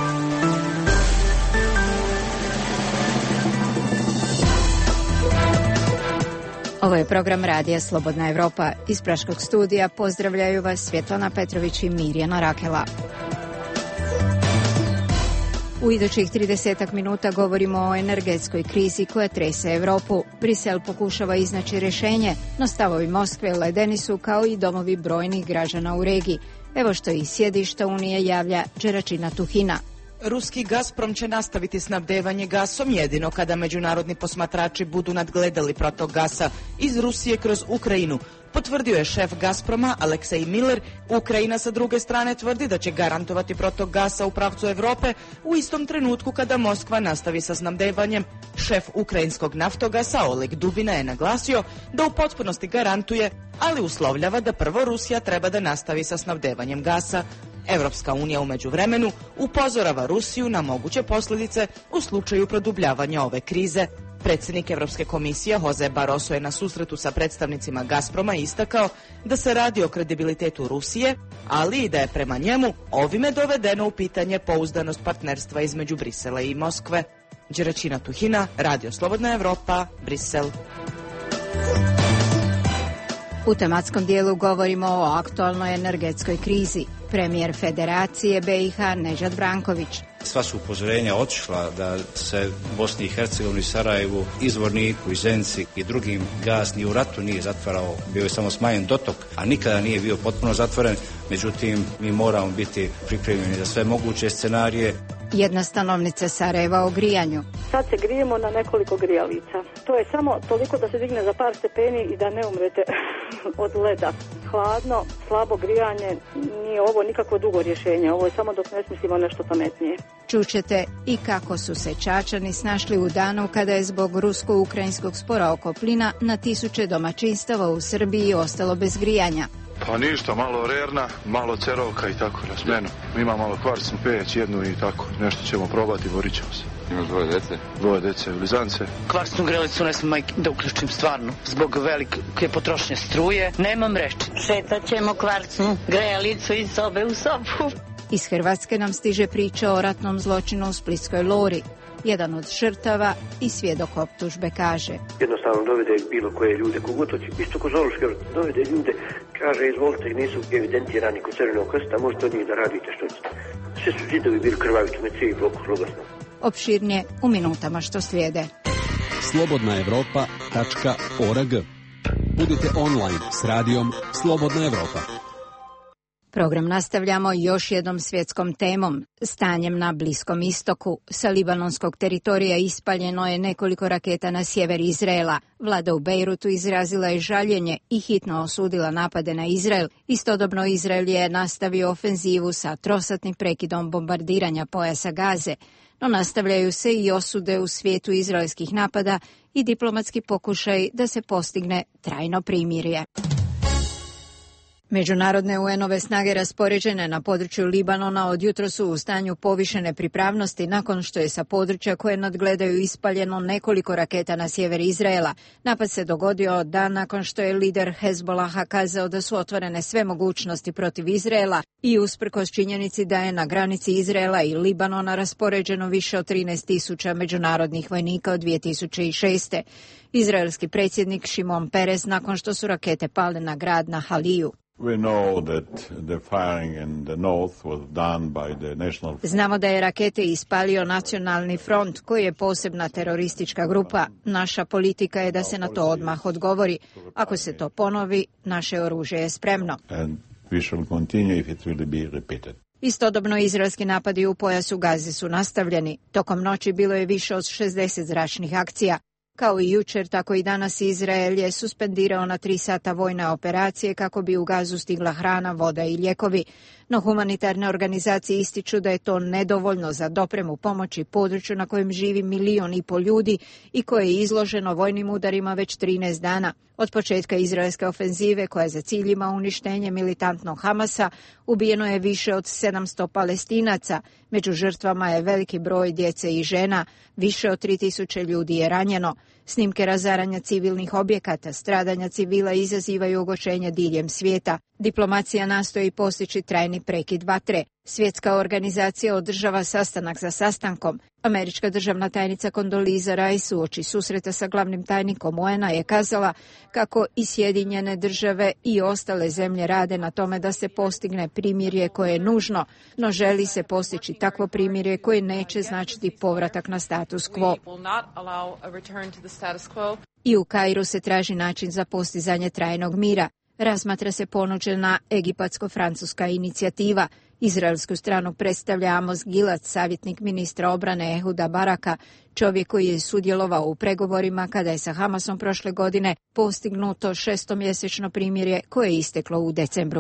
Ovo je program radija Slobodna Evropa. Iz Praškog studija pozdravljaju vas Svjetlana Petrović i Mirjana Rakela. U idućih 30 minuta govorimo o energetskoj krizi koja trese Evropu. Brisel pokušava iznaći rješenje, no stavovi Moskve ledeni su kao i domovi brojnih građana u regiji. Evo što iz sjedišta Unije javlja Đeračina Tuhina. Ruski Gazprom će nastaviti snabdevanje gasom jedino kada međunarodni posmatrači budu nadgledali protok gasa iz Rusije kroz Ukrajinu, potvrdio je šef Gazproma Aleksej Miller. Ukrajina sa druge strane tvrdi da će garantovati protok gasa u pravcu Europe u istom trenutku kada Moskva nastavi sa snabdevanjem. Šef ukrajinskog naftogasa Oleg Dubina je naglasio da u potpunosti garantuje, ali uslovljava da prvo Rusija treba da nastavi sa snabdevanjem gasa. Evropska unija u međuvremenu upozorava Rusiju na moguće posljedice u slučaju produbljavanja ove krize. Predsjednik Evropske komisije Jose Barroso je na susretu sa predstavnicima Gazproma istakao da se radi o kredibilitetu Rusije, ali i da je prema njemu ovime dovedeno u pitanje pouzdanost partnerstva između Brisela i Moskve. Đeračina Tuhina, Radio Slobodna Evropa, Brisel. U tematskom dijelu govorimo o aktualnoj energetskoj krizi. Premijer Federacije BiH Neđat Branković. Sva su upozorenja otišla da se Bosni i Hercegovini, Sarajevu, Izvorniku, Zenci i drugim gas ni u ratu nije zatvarao, bio je samo smanjen dotok, a nikada nije bio potpuno zatvoren. Međutim, mi moramo biti pripremljeni za sve moguće scenarije. Jedna stanovnica Sarajeva o grijanju. Sad se grijemo na nekoliko grijalica. To je samo toliko da se digne za par stepeni i da ne umrete od leda. Hladno, slabo grijanje, nije ovo nikakvo dugo rješenje. Ovo je samo dok ne smislimo nešto pametnije. Čućete i kako su se Čačani snašli u danu kada je zbog rusko-ukrajinskog spora oko plina na tisuće domaćinstava u Srbiji ostalo bez grijanja. Pa ništa, malo rerna, malo cerovka i tako na smenu. Ima malo kvarsnu peć, jednu i tako. Nešto ćemo probati, borit ćemo se. Imaš dvoje dece? Dvoje dece, blizance. Kvarsnu grelicu ne smem da uključim stvarno. Zbog velike potrošnje struje, nemam reči. Šetat ćemo kvarsnu grelicu iz sobe u sobu. Iz Hrvatske nam stiže priča o ratnom zločinu u Splitskoj Lori. Jedan od žrtava i svjedok optužbe kaže: jednostavno dovede bilo koje ljude, kogotoći, isto ko zoološki dovede ljude, kaže izvolite, nisu evidentirani kod Crvenog krsta, možete od njih da radite što ćete. Sve su zidovi bili krvavi, tome cijeli blok zloglasno. Opširnije u minutama što slijede. slobodnaevropa.org. Budite online s radijom Slobodna Evropa. Program nastavljamo još jednom svjetskom temom, stanjem na Bliskom istoku. Sa libanonskog teritorija ispaljeno je nekoliko raketa na sjever Izraela. Vlada u Bejrutu izrazila je žaljenje i hitno osudila napade na Izrael. Istodobno Izrael je nastavio ofenzivu sa trosatnim prekidom bombardiranja pojasa Gaze. No nastavljaju se i osude u svijetu izraelskih napada i diplomatski pokušaj da se postigne trajno primirje. Međunarodne UN-ove snage raspoređene na području Libanona od jutros su u stanju povišene pripravnosti nakon što je sa područja koje nadgledaju ispaljeno nekoliko raketa na sjever Izraela. Napad se dogodio dan nakon što je lider Hezbolaha kazao da su otvorene sve mogućnosti protiv Izraela i usprkos činjenici da je na granici Izraela i Libanona raspoređeno više od 13.000 međunarodnih vojnika od 2006. Izraelski predsjednik Šimon Peres nakon što su rakete pale na grad na Haliju. Znamo da je rakete ispalio Nacionalni front, koji je posebna teroristička grupa. Naša politika je da se na to odmah odgovori. Ako se to ponovi, naše oružje je spremno. Istodobno izraelski napadi u pojasu Gaze su nastavljeni. Tokom noći bilo je više od 60 zračnih akcija. Kao i jučer, tako i danas Izrael je suspendirao na 3 sata vojne operacije kako bi u Gazu stigla hrana, voda i lijekovi. No humanitarne organizacije ističu da je to nedovoljno za dopremu pomoći području na kojem živi 1,5 milijuna ljudi i koje je izloženo vojnim udarima već 13 dana. Od početka izraelske ofenzive, koja za cilj ima uništenje militantnog Hamasa, ubijeno je više od 700 Palestinaca. Među žrtvama je veliki broj djece i žena, više od 3.000 ljudi je ranjeno. Snimke razaranja civilnih objekata, stradanja civila izazivaju ogorčenje diljem svijeta. Diplomacija nastoji postići trajni prekid vatre. Svjetska organizacija održava sastanak za sastankom. Američka državna tajnica Condoleezza Rice uoči susreta sa glavnim tajnikom UN-a je kazala kako i Sjedinjene države i ostale zemlje rade na tome da se postigne primirje koje je nužno, no želi se postići takvo primirje koje neće značiti povratak na status quo. I u Kairu se traži način za postizanje trajnog mira. Razmatra se ponuđena egipatsko-francuska inicijativa. Izraelsku stranu predstavlja Amos Gilad, savjetnik ministra obrane Ehuda Baraka, čovjek koji je sudjelovao u pregovorima kada je sa Hamasom prošle godine postignuto 6-mjesečno primirje koje je isteklo u decembru.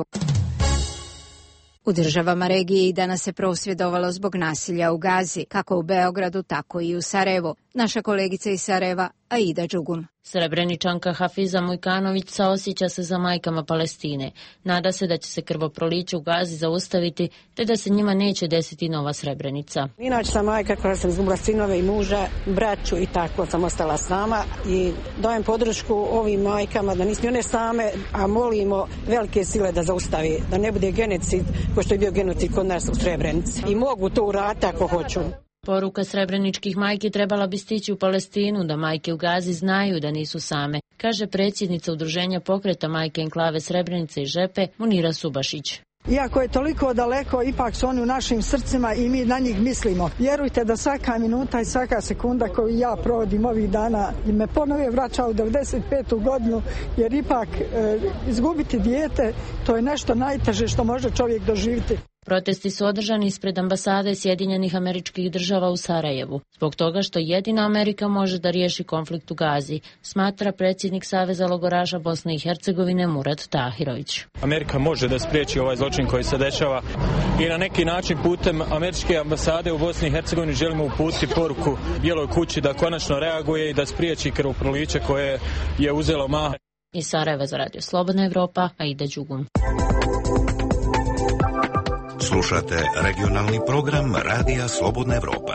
U državama regije i danas se prosvjedovalo zbog nasilja u Gazi, kako u Beogradu, tako i u Sarajevu. Naša kolegica iz Sarajeva, Aida Đugun. Srebreničanka Hafiza Mujkanović saosjeća se za majkama Palestine. Nada se da će se krvoproliće u Gazi zaustaviti, te da se njima neće desiti nova Srebrenica. Inače sam majka koja sam izgubila sinove i muža, braću i tako sam ostala sama i dajem podršku ovim majkama da nisu one same, a molimo velike sile da zaustavi, da ne bude genocid kao što je bio genocid kod nas u Srebrenici. I mogu to uraditi ako hoću. Poruka srebreničkih majki trebala bi stići u Palestinu, da majke u Gazi znaju da nisu same, kaže predsjednica udruženja pokreta majke enklave Srebrenice i Žepe, Munira Subašić. Iako je toliko daleko, ipak su oni u našim srcima i mi na njih mislimo. Vjerujte da svaka minuta i svaka sekunda koju ja provodim ovih dana i me ponovo vraća u 95. godinu, jer ipak izgubiti dijete, to je nešto najteže što može čovjek doživjeti. Protesti su održani ispred ambasade Sjedinjenih Američkih Država u Sarajevu, zbog toga što jedina Amerika može da riješi konflikt u Gazi, smatra predsjednik Saveza logoraša Bosne i Hercegovine Murat Tahirović. Amerika može da spriječi ovaj zločin koji se dešava i na neki način putem američke ambasade u Bosni i Hercegovini želimo uputiti poruku Bijeloj kući da konačno reaguje i da spriječi krvoproliće koje je uzelo maha. Iz Sarajeva za Radio Slobodna Evropa, Aida Đugun. Slušate regionalni program Radija Slobodna Evropa.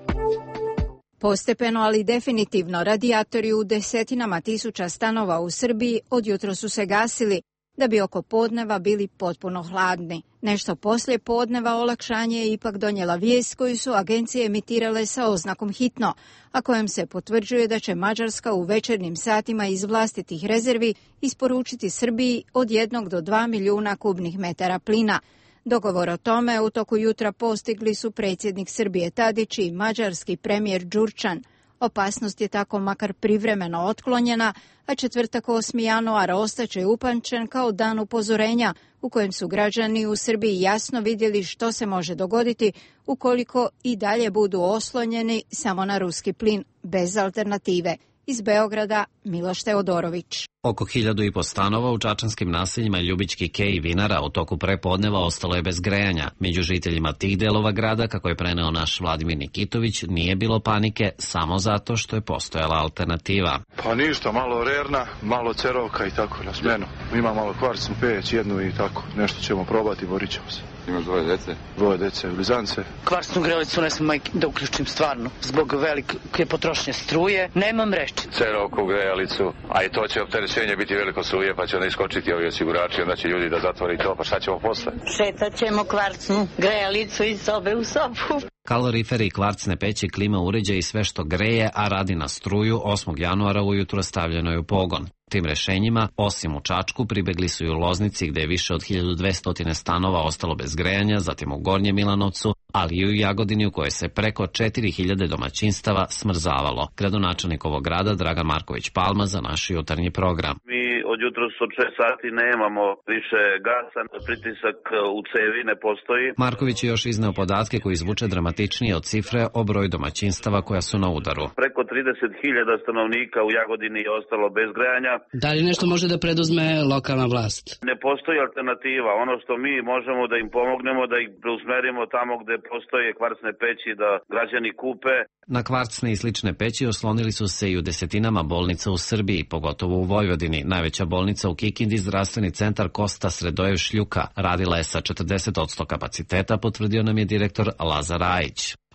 Postepeno, ali definitivno, radijatori u desetinama tisuća stanova u Srbiji odjutro su se gasili, da bi oko podneva bili potpuno hladni. Nešto poslije podneva olakšanje je ipak donijela vijest koju su agencije emitirale sa oznakom hitno, a kojem se potvrđuje da će Mađarska u večernjim satima iz vlastitih rezervi isporučiti Srbiji od 1 do 2 milijuna kubnih metara plina. Dogovor o tome u toku jutra postigli su predsjednik Srbije Tadić i mađarski premijer Đurčan. Opasnost je tako makar privremeno otklonjena, a četvrtak 8. januar ostaće upamćen kao dan upozorenja u kojem su građani u Srbiji jasno vidjeli što se može dogoditi ukoliko i dalje budu oslonjeni samo na ruski plin bez alternative. Iz Beograda, Miloš Teodorović. Oko 1500 stanova u čačanskim naseljima Ljubički Kej i Vinara u toku prepodneva ostalo je bez grejanja. Među žiteljima tih delova grada, kako je preneo naš Vladimir Nikitović, nije bilo panike samo zato što je postojala alternativa. Pa ništa, malo rerna, malo cerovka i tako na smenu. Ima malo kvarcnu peć, jednu i tako. Nešto ćemo probati, borit ćemo se. Imaš dvoje dece? Dvoje dece, blizance. Kvarsnu grelicu ne smem da uključim stvarno. Zbog velike potrošnje struje, nemam reči. Cerovku, grelicu, a i to će opterećenje biti veliko suje, pa će onda iskočiti ovi osigurači, onda će ljudi da zatvori to, pa šta ćemo posle? Šetat ćemo kvarsnu grelicu iz sobe u sobu. Kaloriferi, kvarcne peći, klima uređaji i sve što greje, a radi na struju, 8. januara ujutro stavljeno je u pogon. Tim rešenjima, osim u Čačku, pribegli su i u Loznici gde je više od 1200 stanova ostalo bez grejanja, zatim u Gornjem Milanovcu, ali i u Jagodini u kojoj se preko 4000 domaćinstava smrzavalo. Gradonačelnik ovog grada Dragan Marković Palma za naš jutarnji program. Mi od jutros od 6 sati nemamo više gasa, pritisak u cevi ne postoji. Marković je još izneo podatke koji zvuče dramatičnije od cifre o broju domaćinstava koja su na udaru. Preko 30.000 stanovnika u Jagodini je ostalo bez grejanja. Da li nešto može da preduzme lokalna vlast? Ne postoji alternativa. Ono što mi možemo da im pomognemo, da ih preusmerimo tamo gde postoje kvarcne peći, da građani kupe. Na kvarcne i slične peći oslonili su se i u desetinama bolnica u Srbiji, pogotovo u Vojvodini. Najveća bolnica u Kikindi, zdravstveni centar Kosta Sredojev Šljuka, radila je sa 40% kapaciteta, potvrdio nam je direktor Lazar Ajić.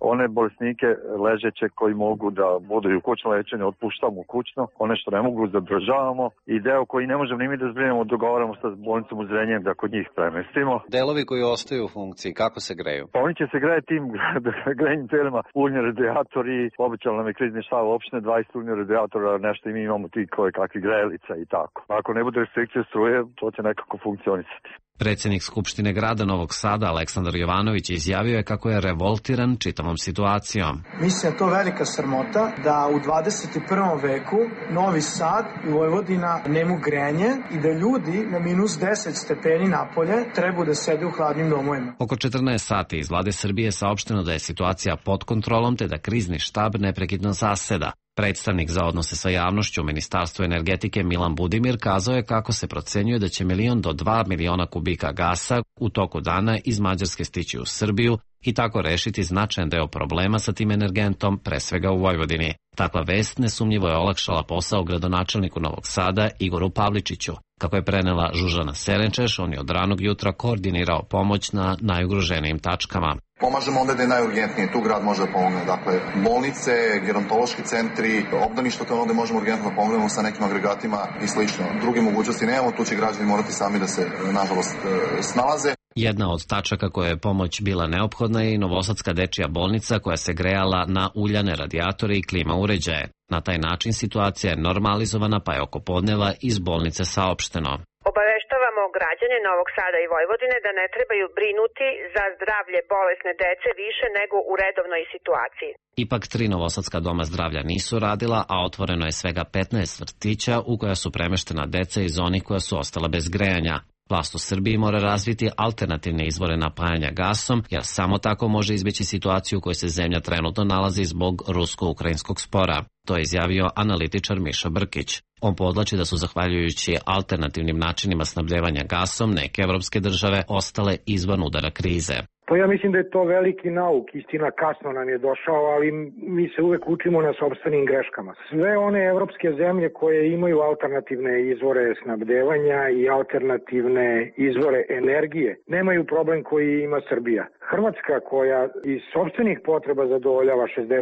one bolesnike ležeće koji mogu da budu u kućno lečenje, otpuštamo kućno, one što ne mogu zadržavamo i deo koji ne možemo ni mi da zbrinemo, dogovaramo sa bolnicom u Zrenjaninu da kod njih premestimo. Delovi koji ostaju u funkciji, kako se greju? Pa oni će se grejati tim grejnim telima, uljni radijatori, običan nam je krizni štab opštine, 20 uljni radijatora, nešto i mi imamo ti koje kakvi grejalica i tako. Ako ne bude restrikcije struje, to će nekako funkcionisati. Predsjednik Skupštine grada Novog Sada Aleksandar Jovanović izjavio je kako je revoltiran čitavom situacijom. Mislim da to velika sramota da u 21. veku Novi Sad i Vojvodina nemaju grejanje i da ljudi na minus 10 stepeni napolje trebaju da sede u hladnim domovima. Oko 14 sati iz Vlade Srbije saopšteno da je situacija pod kontrolom te da krizni štab neprekidno zaseda. Predstavnik za odnose sa javnošću u Ministarstvu energetike Milan Budimir kazao je kako se procenjuje da će 1 do 2 miliona kubika gasa u toku dana iz Mađarske stići u Srbiju i tako rešiti značajan deo problema sa tim energentom, pre svega u Vojvodini. Takva vest nesumnjivo je olakšala posao gradonačelniku Novog Sada Igoru Pavličiću. Kako je prenela Žužana Serenčeš, on je od ranog jutra koordinirao pomoć na najugroženijim tačkama. Pomažemo onda da je najurgentnije, tu grad može da pomogne. Dakle, bolnice, gerontološki centri, obdaništa, to je onda možemo urgentno da pomognemo sa nekim agregatima i slično. Druge mogućnosti nemamo, tu će građani morati sami da se, nažalost, snalaze. Jedna od tačaka koja je pomoć bila neophodna je i Novosadska dečija bolnica koja se grejala na uljane radijatore i klima uređaje. Na taj način situacija je normalizovana pa je oko podneva iz bolnice saopšteno. Obaveštavamo građane Novog Sada i Vojvodine da ne trebaju brinuti za zdravlje bolesne dece više nego u redovnoj situaciji. Ipak 3 novosadska doma zdravlja nisu radila, a otvoreno je svega 15 vrtića u koja su premeštena deca iz onih koja su ostala bez grejanja. Vlast u Srbiji mora razviti alternativne izvore napajanja gasom, jer samo tako može izbjeći situaciju u kojoj se zemlja trenutno nalazi zbog rusko-ukrajinskog spora. To je izjavio analitičar Miša Brkić. On podlači da su zahvaljujući alternativnim načinima snabdjevanja gasom neke evropske države ostale izvan udara krize. Pa ja mislim da je to veliki nauk, istina kasno nam je došao, ali mi se uvek učimo na sopstvenim greškama. Sve one evropske zemlje koje imaju alternativne izvore snabdevanja i alternativne izvore energije nemaju problem koji ima Srbija. Hrvatska koja iz sopstvenih potreba zadovoljava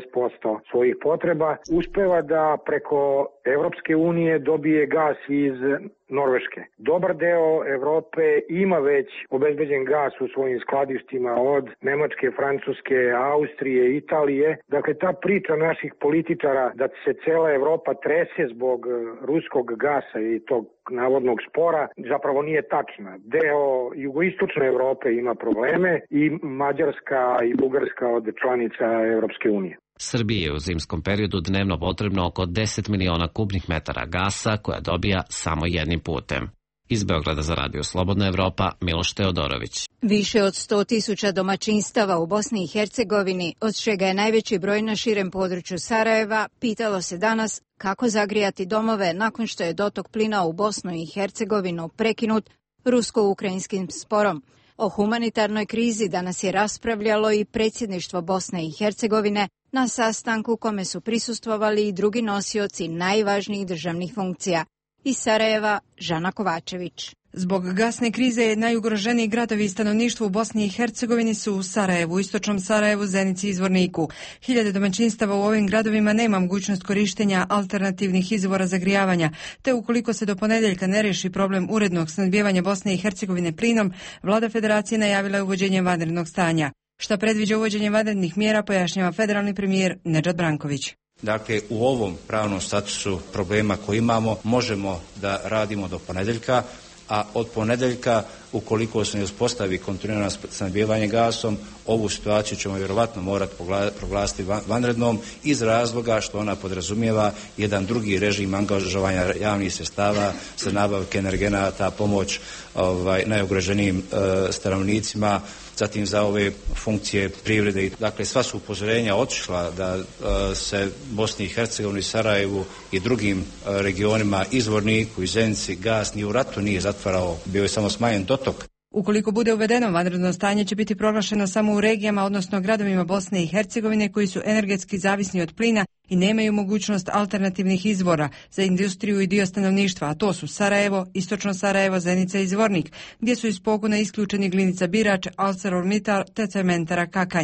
60% svojih potreba, uspeva da preko Evropske unije dobije gas iz Norveške. Dobar deo Evrope ima već obezbeđen gas u svojim skladištima od Nemačke, Francuske, Austrije, Italije. Dakle, ta priča naših političara da se cela Evropa trese zbog ruskog gasa i tog navodnog spora zapravo nije tačna. Deo jugoistočne Evrope ima probleme i Mađarska i Bugarska od članica Evropske unije. Srbiji je u zimskom periodu dnevno potrebno oko 10 miliona kubnih metara gasa koja dobija samo jednim putem. Iz Beograda za Radio Slobodna Evropa, Miloš Teodorović. Više od 100.000 domaćinstava u Bosni i Hercegovini, od čega je najveći broj na širem području Sarajeva, pitalo se danas kako zagrijati domove nakon što je dotok plina u Bosnu i Hercegovinu prekinut rusko-ukrajinskim sporom. O humanitarnoj krizi danas je raspravljalo i predsjedništvo Bosne i Hercegovine na sastanku kome su prisustvovali i drugi nosioci najvažnijih državnih funkcija. Iz Sarajeva, Žana Kovačević. Zbog gasne krize najugroženiji gradovi i stanovništvo u Bosni i Hercegovini su u Sarajevu, istočnom Sarajevu, Zenici i Zvorniku. Hiljade domaćinstava u ovim gradovima nema mogućnost korištenja alternativnih izvora zagrijavanja, te ukoliko se do ponedjeljka ne riješi problem urednog snabdijevanja Bosne i Hercegovine plinom, vlada federacije najavila je uvođenje vanrednog stanja. Šta predviđa uvođenje vanrednih mjera, pojašnjava federalni premijer Nedžad Branković. Dakle, u ovom pravnom statusu problema koji imamo možemo da radimo do ponedjeljka, a od ponedjeljka, ukoliko se ne uspostavi kontinuirano snabdijevanje gasom, ovu situaciju ćemo vjerovatno morati proglasiti vanrednom iz razloga što ona podrazumijeva jedan drugi režim angažovanja javnih sredstava za nabavke energenata, pomoć najugroženijim stanovnicima, zatim za ove funkcije privrede. Dakle, sva su upozorenja otišla da se Bosni i Hercegovini, Sarajevu i drugim regionima, i Zvorniku i Zenici, gas ni u ratu nije zatvarao, bio je samo smanjen dotok. Ukoliko bude uvedeno vanredno stanje će biti proglašeno samo u regijama, odnosno gradovima Bosne i Hercegovine koji su energetski zavisni od plina i nemaju mogućnost alternativnih izvora za industriju i dio stanovništva, a to su Sarajevo, istočno Sarajevo, Zenica i Zvornik, gdje su iz pogona isključeni Glinica Birač, ArcelorMittal te cementara Kakanj.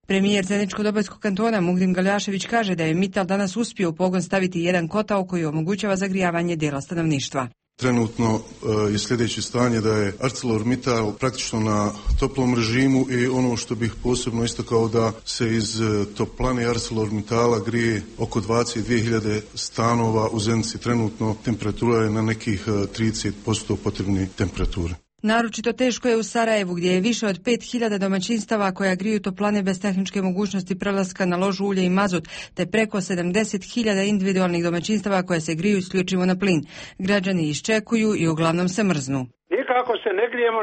Premijer Zeničko-Dobojskog kantona Mugdim Galjašević kaže da je Mittal danas uspio u pogon staviti jedan kotao koji omogućava zagrijavanje dijela stanovništva. Trenutno je sljedeće stanje da je ArcelorMittal praktično na toplom režimu i ono što bih posebno istakao da se iz toplane ArcelorMittala grije oko 22.000 stanova u Zenici. Trenutno temperatura je na nekih 30% potrebne temperature. Naročito teško je u Sarajevu gdje je više od 5.000 domaćinstava koja griju toplane bez tehničke mogućnosti prelaska na lož ulje i mazut, te preko 70.000 individualnih domaćinstava koje se griju isključivo na plin. Građani iščekuju i uglavnom se mrznu. Nikako se ne grijemo,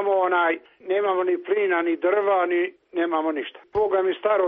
nemamo ni plina, ni drva, ni nemamo ništa. Boga mi staro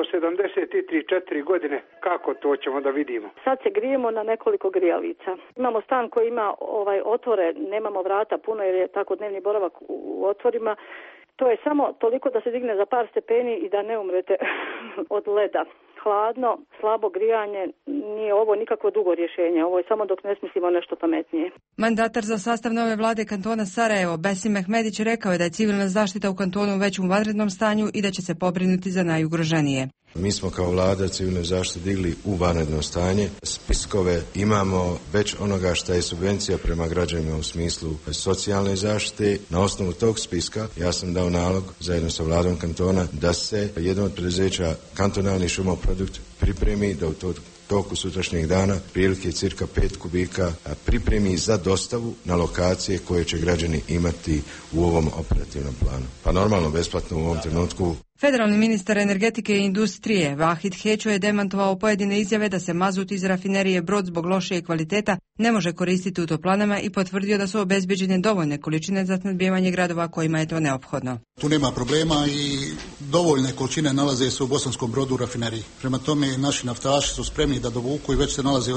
73-4 godine, kako to ćemo da vidimo? Sad se grijemo na nekoliko grijalica. Imamo stan koji ima otvore, nemamo vrata puno jer je tako dnevni boravak u otvorima. To je samo toliko da se digne za par stepeni i da ne umrete od leda. Hladno, slabo grijanje, nije ovo nikakvo dugo rješenje, ovo je samo dok ne smislimo nešto pametnije. Mandatar za sastav nove vlade kantona Sarajevo, Besim Mehmedić, rekao je da je civilna zaštita u kantonu već u vanrednom stanju i da će se pobrinuti za najugroženije. Mi smo kao vlada civilne zaštite digli u vanredno stanje. Spiskove imamo već onoga što je subvencija prema građanima u smislu socijalne zaštite. Na osnovu tog spiska ja sam dao nalog zajedno sa vladom kantona da se jedno od preduzeća kantonalni šumoprodukt pripremi da u toku sutrašnjeg dana prilike cirka 5 kubika pripremi za dostavu na lokacije koje će građani imati u ovom operativnom planu. Pa normalno besplatno u ovom trenutku. Federalni ministar energetike i industrije Vahid Hećo je demantovao pojedine izjave da se mazut iz rafinerije Brod zbog lošije kvaliteta ne može koristiti u toplanama i potvrdio da su obezbeđene dovoljne količine za snabdijevanje gradova kojima je to neophodno. Tu nema problema i dovoljne količine nalaze se u Bosanskom Brodu u rafineriji. Prema tome naši naftaši su spremni da dovuku i već se nalaze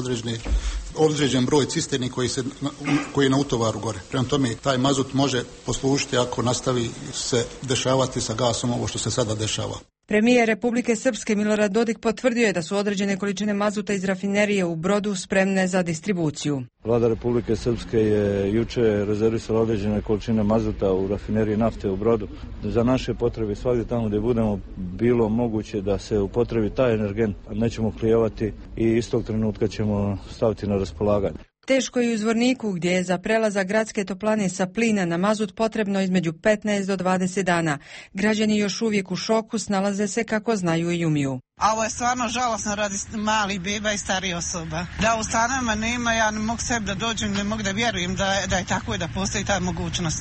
određen broj cisterni koji je na utovaru gore. Prema tome taj mazut može poslužiti ako nastavi se dešavati sa gasom ovo što se sada dešava. Premijer Republike Srpske Milorad Dodik potvrdio je da su određene količine mazuta iz rafinerije u Brodu spremne za distribuciju. Vlada Republike Srpske je juče rezervisala određene količine mazuta u rafineriji nafte u Brodu. Za naše potrebe svakdje tamo gdje budemo bilo moguće da se upotrebi taj energent, nećemo klijevati i istog trenutka ćemo staviti na raspolaganje. Teško je u Zvorniku gdje je za prelazak gradske toplane sa plina na mazut potrebno između 15 do 20 dana. Građani još uvijek u šoku, snalaze se kako znaju i umiju. A ovo je stvarno žalosno radi malih beba i starih osoba. Da u stanovima nema, ja ne mogu sebi da dođem, ne mogu da vjerujem da je tako i da postoji ta mogućnost.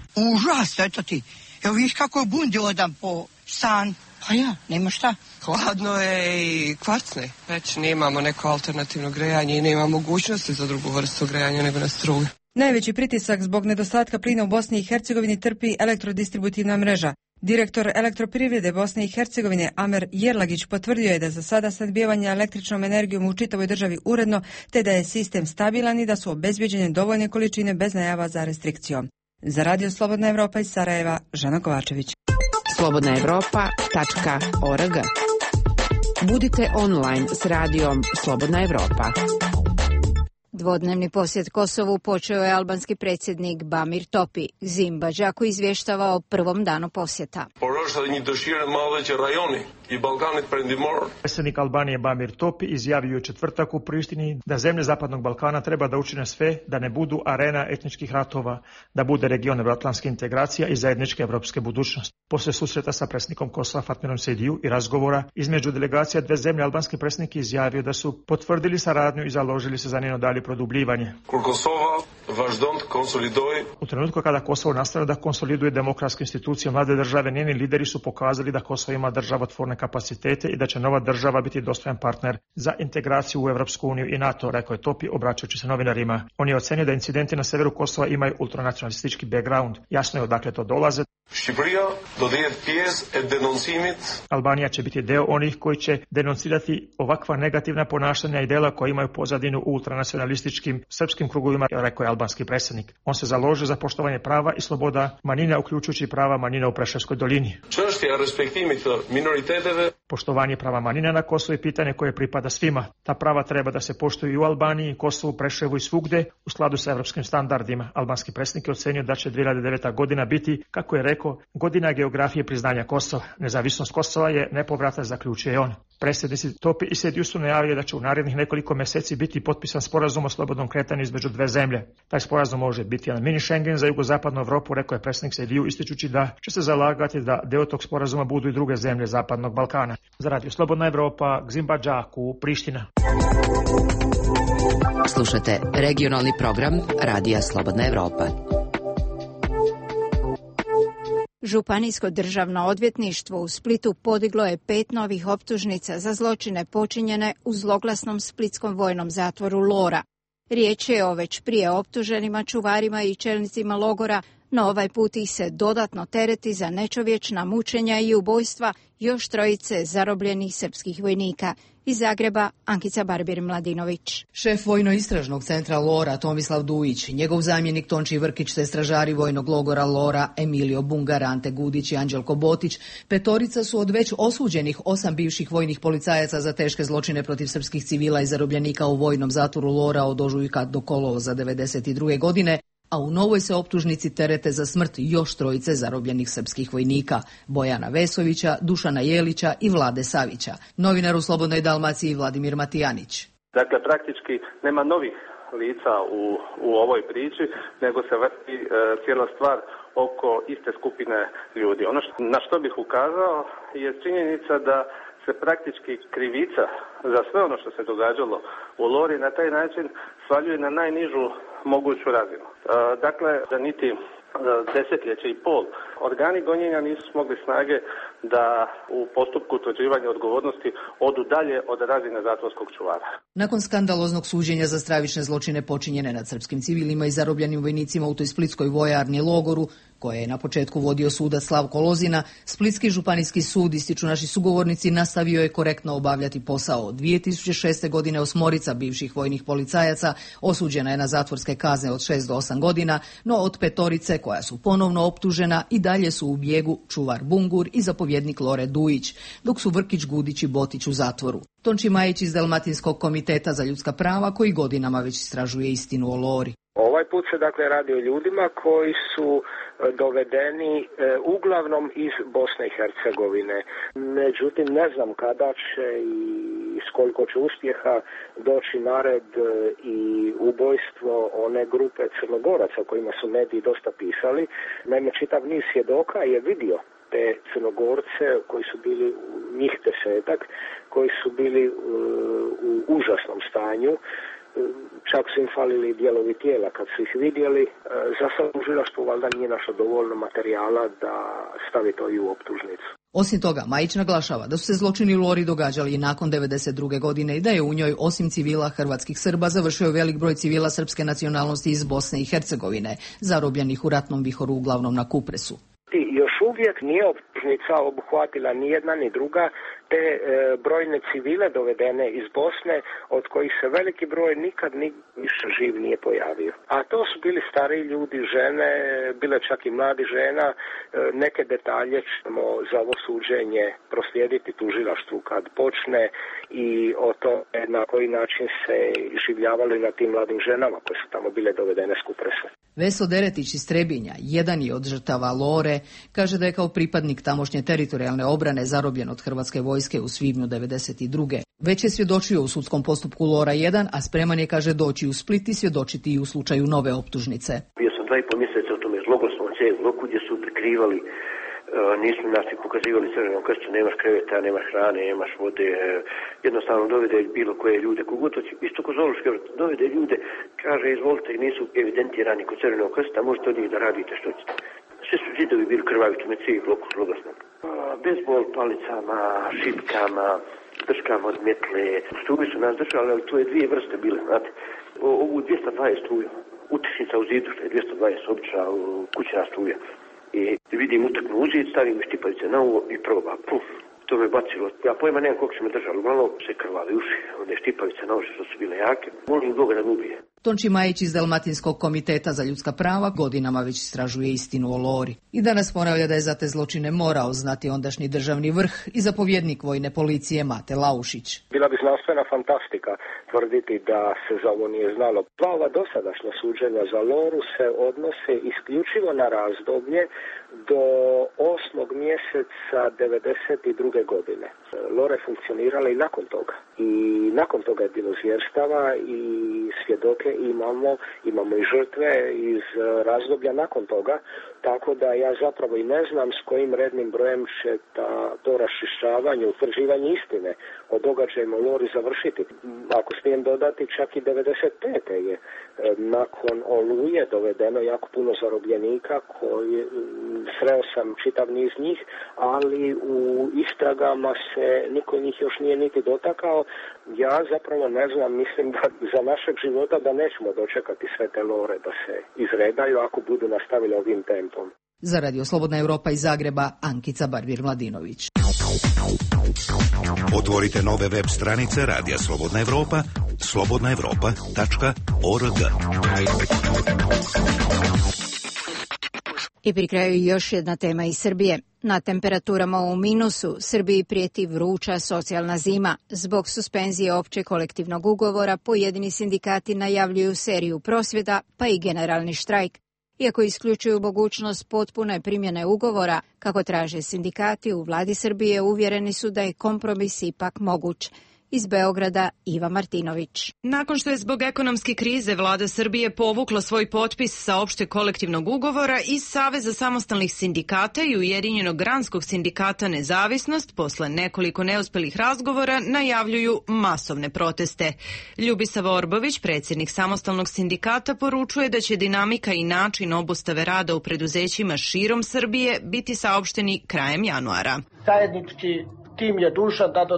Užas, eto ti. Evo viš kako je bundi odam po stan. Pa ja, nema šta. Hladno je i kvarcne. Već nemamo neko alternativno grejanje i nema mogućnosti za drugu vrstu grejanja nego na struju. Najveći pritisak zbog nedostatka plina u Bosni i Hercegovini trpi elektrodistributivna mreža. Direktor elektroprivrede Bosne i Hercegovine Amer Jerlagić potvrdio je da za sada snabdijevanje električnom energijom u čitavoj državi uredno, te da je sistem stabilan i da su obezbeđene dovoljne količine bez najava za restrikcijom. Za Radio Slobodna Evropa iz Sarajeva, Žana Kovačević. slobodnaevropa.org. Budite online s radijom Slobodna Evropa. Dvodnevni posjet Kosovu počeo je albanski predsjednik Bamir Topi. Zimba Đaku izvještava o prvom danu posjeta. Predsjednik Albanije Bamir Topi izjavio je četvrtak u Prištini da zemlje Zapadnog Balkana treba da učine sve da ne budu arena etničkih ratova, da bude region evroatlantske integracija i zajedničke evropske budućnosti. Poslije susreta sa predsjednikom Kosova Fatmirom Sejdiju i razgovora između delegacija dve zemlje, albanski predsjednik izjavio da su potvrdili saradnju i založili se za njeno dalje produbljivanje. U trenutku kada Kosovo nastavlja da konsoliduje demokratske institucije mlade države, njeni lideri su pokazali da Kosovo ima državotvorne kapacitete i da će nova država biti dostojan partner za integraciju u Evropsku uniju i NATO, rekao je Topi obraćajući se novinarima. On je ocenio da incidenti na severu Kosova imaju ultranacionalistički background. Jasno je odakle to dolaze. Albanija će biti deo onih koji će denuncirati ovakva negativna ponašanja i dela koja imaju pozadinu u ultranacionalističkim srpskim krugovima, rekao je albanski predsjednik. On se založio za poštovanje prava i sloboda manjina, uključujući prava manjina u Preševskoj dolini. Poštovanje prava manjina na Kosovu je pitanje koje pripada svima. Ta prava treba da se poštuju i u Albaniji, Kosovu, Preševu i svugde u skladu sa evropskim standardima. Albanski predsjednik je ocenio da će 2009. godina biti, kako je rekao, godina geografije priznanja Kosova. Nezavisnost Kosova je nepovratna, zaključuje on. Predsjednici Topi i Sejdiu su najavili da će u narednih nekoliko mjeseci biti potpisan sporazum o slobodnom kretanju između dve zemlje. Taj sporazum može biti jedan mini Schengen za jugozapadnu Evropu, rekao je predsjednik Sejdiu, ističući da će se zalagati da deo tog sporazuma budu i druge zemlje zapadnog Balkana. Za Radio Slobodna Evropa, Gzimba Džaku, Priština. Slušate regionalni program Radija Slobodna Evropa. Županijsko državno odvjetništvo u Splitu podiglo je 5 novih optužnica za zločine počinjene u zloglasnom splitskom vojnom zatvoru Lora. Riječ je o već prije optuženima čuvarima i čelnicima logora, no ovaj put ih se dodatno tereti za nečovječna mučenja i ubojstva još 3 zarobljenih srpskih vojnika. Iz Zagreba, Ankica Barbir-Mladinović. Šef vojno-istražnog centra Lora Tomislav Dujić, njegov zamjenik Tonči Vrkić te stražari vojnog logora Lora Emilio Bungar, Ante Gudić i Anđelko Botić, 5 su od već osuđenih 8 bivših vojnih policajaca za teške zločine protiv srpskih civila i zarobljenika u vojnom zatvoru Lora od ožujka do kolovoza 1992. godine, a u novoj se optužnici terete za smrt još 3 zarobljenih srpskih vojnika, Bojana Vesovića, Dušana Jelića i Vlade Savića. Novinar u Slobodnoj Dalmaciji Vladimir Matijanić. Dakle, praktički nema novih lica u ovoj priči, nego se vrti cijela stvar oko iste skupine ljudi. Ono na što bih ukazao je činjenica da se praktički krivica za sve ono što se događalo u Lori na taj način svaljuje na najnižu moguću razinu. Dakle, da niti desetljeće i pol organi gonjenja nisu smogli snage da u postupku utvrđivanja odgovornosti odu dalje od razine zatvorskog čuvara. Nakon skandaloznog suđenja za stravične zločine počinjene nad srpskim civilima i zarobljenim vojnicima u toj splitskoj vojarni logoru, koje je na početku vodio sudac Slavko Lozina, Splitski županijski sud, ističu naši sugovornici, nastavio je korektno obavljati posao. 2006. godine 8 bivših vojnih policajaca osuđena je na zatvorske kazne od 6 do 8 godina, no od 5 koja su ponovno optužena i dalje su u bijegu čuvar Bungur i zapovjednik Lore Dujić, dok su Vrkić, Gudić i Botić u zatvoru. Tonči Majić iz Dalmatinskog komiteta za ljudska prava, koji godinama već istražuje istinu o Lori. Ovaj put se dakle radi o ljudima koji su dovedeni uglavnom iz Bosne i Hercegovine. Međutim, ne znam kada će i s koliko će uspjeha doći na red i ubojstvo one grupe Crnogoraca kojima su mediji dosta pisali. Naime, čitav niz svjedoka je vidio te Crnogorce koji su bili, njih 10, koji su bili u užasnom stanju. Čak su im falili dijelovi tijela kad su ih vidjeli. Za sad tužilaštvo valjda nije našlo dovoljno materijala da stavi to i u optužnicu. Osim toga, Majić naglašava da su se zločini u Lori događali i nakon 1992. godine i da je u njoj, osim civila hrvatskih Srba, završio velik broj civila srpske nacionalnosti iz Bosne i Hercegovine, zarobljenih u ratnom vihoru uglavnom na Kupresu. Još uvijek nije optužnica obuhvatila ni jedna ni druga te brojne civile dovedene iz Bosne, od kojih se veliki broj nikad više živ nije pojavio. A to su bili stariji ljudi, žene, bile čak i mladi žena. Neke detalje ćemo za ovo suđenje proslijediti tužilaštvu kad počne i o tome na koji način se življavali na tim mladim ženama koje su tamo bile dovedene s Kupresa. Veso Deretić iz Trebinja, jedan je od žrtava Lore, kaže da je kao pripadnik tamošnje teritorijalne obrane zarobljen od hrvatske vojske u svibnju 1992. Već je svjedočio u sudskom postupku Lora 1, a spreman je, kaže, doći u Split i svjedočiti i u slučaju nove optužnice. Bio sam 2,5 mjeseca u tome zloglasnom loku gdje su prikrivali, nisu nas pokazivali Crvenom krstu, nemaš kreveta, nemaš hrane, nemaš vode, jednostavno dovede bilo koje ljude, kogotoć, isto ko zoološki vrt, dovede ljude, kaže izvolite, nisu evidentirani kod Crvenog krsta, možete od njih da radite što ćete. Sve su zidovi bili krvavi, tome cijeli loku zloglasnom. Bezbol, palicama, šipkama, drškama od metle, struju su nas držali, ali to je 2 vrste bile, znate. Ovu 220 struju, utičnica u zidu, što je 220 obična kućna struja. I vidim utaknu u zid, stavim štipavice na uvo i proba. Puf, to me bacilo. Ja pojma nemam koliko se me držalo, uglavnom se krvali uši. One štipavice na uši što su bile jake. Molim Boga da me ubije. Tonči Majić iz Dalmatinskog komiteta za ljudska prava godinama već istražuje istinu o Lori. I danas ponavlja da je za te zločine morao znati ondašnji državni vrh i zapovjednik vojne policije Mate Laušić. Bila bi znanstvena fantastika tvrditi da se za ovo nije znalo. Dva ova dosadašnja suđenja za Loru se odnose isključivo na razdoblje do 8. mjeseca 1992. godine. Lora je funkcionirala i nakon toga. I nakon toga je bilo zvjerstava i svjedoke imamo i žrtve iz razdoblja nakon toga, tako da ja zapravo i ne znam s kojim rednim brojem će to raščišćavanje, utvrđivanje istine o događajima u Lori završiti. Ako smijem dodati, čak i 95. je nakon Oluje dovedeno jako puno zarobljenika koji sreo sam čitav niz njih, ali u istragama se niko njih još nije niti dotakao. Ja zapravo ne znam, mislim da za našeg života da nećemo dočekati sve te Lore da se izredaju ako budu nastavili ovim tempom. Za Radio Slobodna Europa iz Zagreba, Ankica Barbir-Mladinović. Otvorite nove web stranice Radija Slobodna Europa, slobodnaevropa.org. I pri kraju još jedna tema iz Srbije. Na temperaturama u minusu Srbiji prijeti vruća socijalna zima. Zbog suspenzije općeg kolektivnog ugovora pojedini sindikati najavljuju seriju prosvjeda pa i generalni štrajk. Iako isključuju mogućnost potpune primjene ugovora, kako traže sindikati u vladi Srbije, uvjereni su da je kompromis ipak moguć. Iz Beograda Iva Martinović. Nakon što je zbog ekonomske krize vlada Srbije povukla svoj potpis sa opšteg kolektivnog ugovora iz Saveza samostalnih sindikata i Ujedinjenog granskog sindikata Nezavisnost, posle nekoliko neuspelih razgovora najavljuju masovne proteste. Ljubisava Orbović, predsjednik samostalnog sindikata, poručuje da će dinamika i način obustave rada u preduzećima širom Srbije biti saopšteni krajem januara. Zajednički tim je dužan da do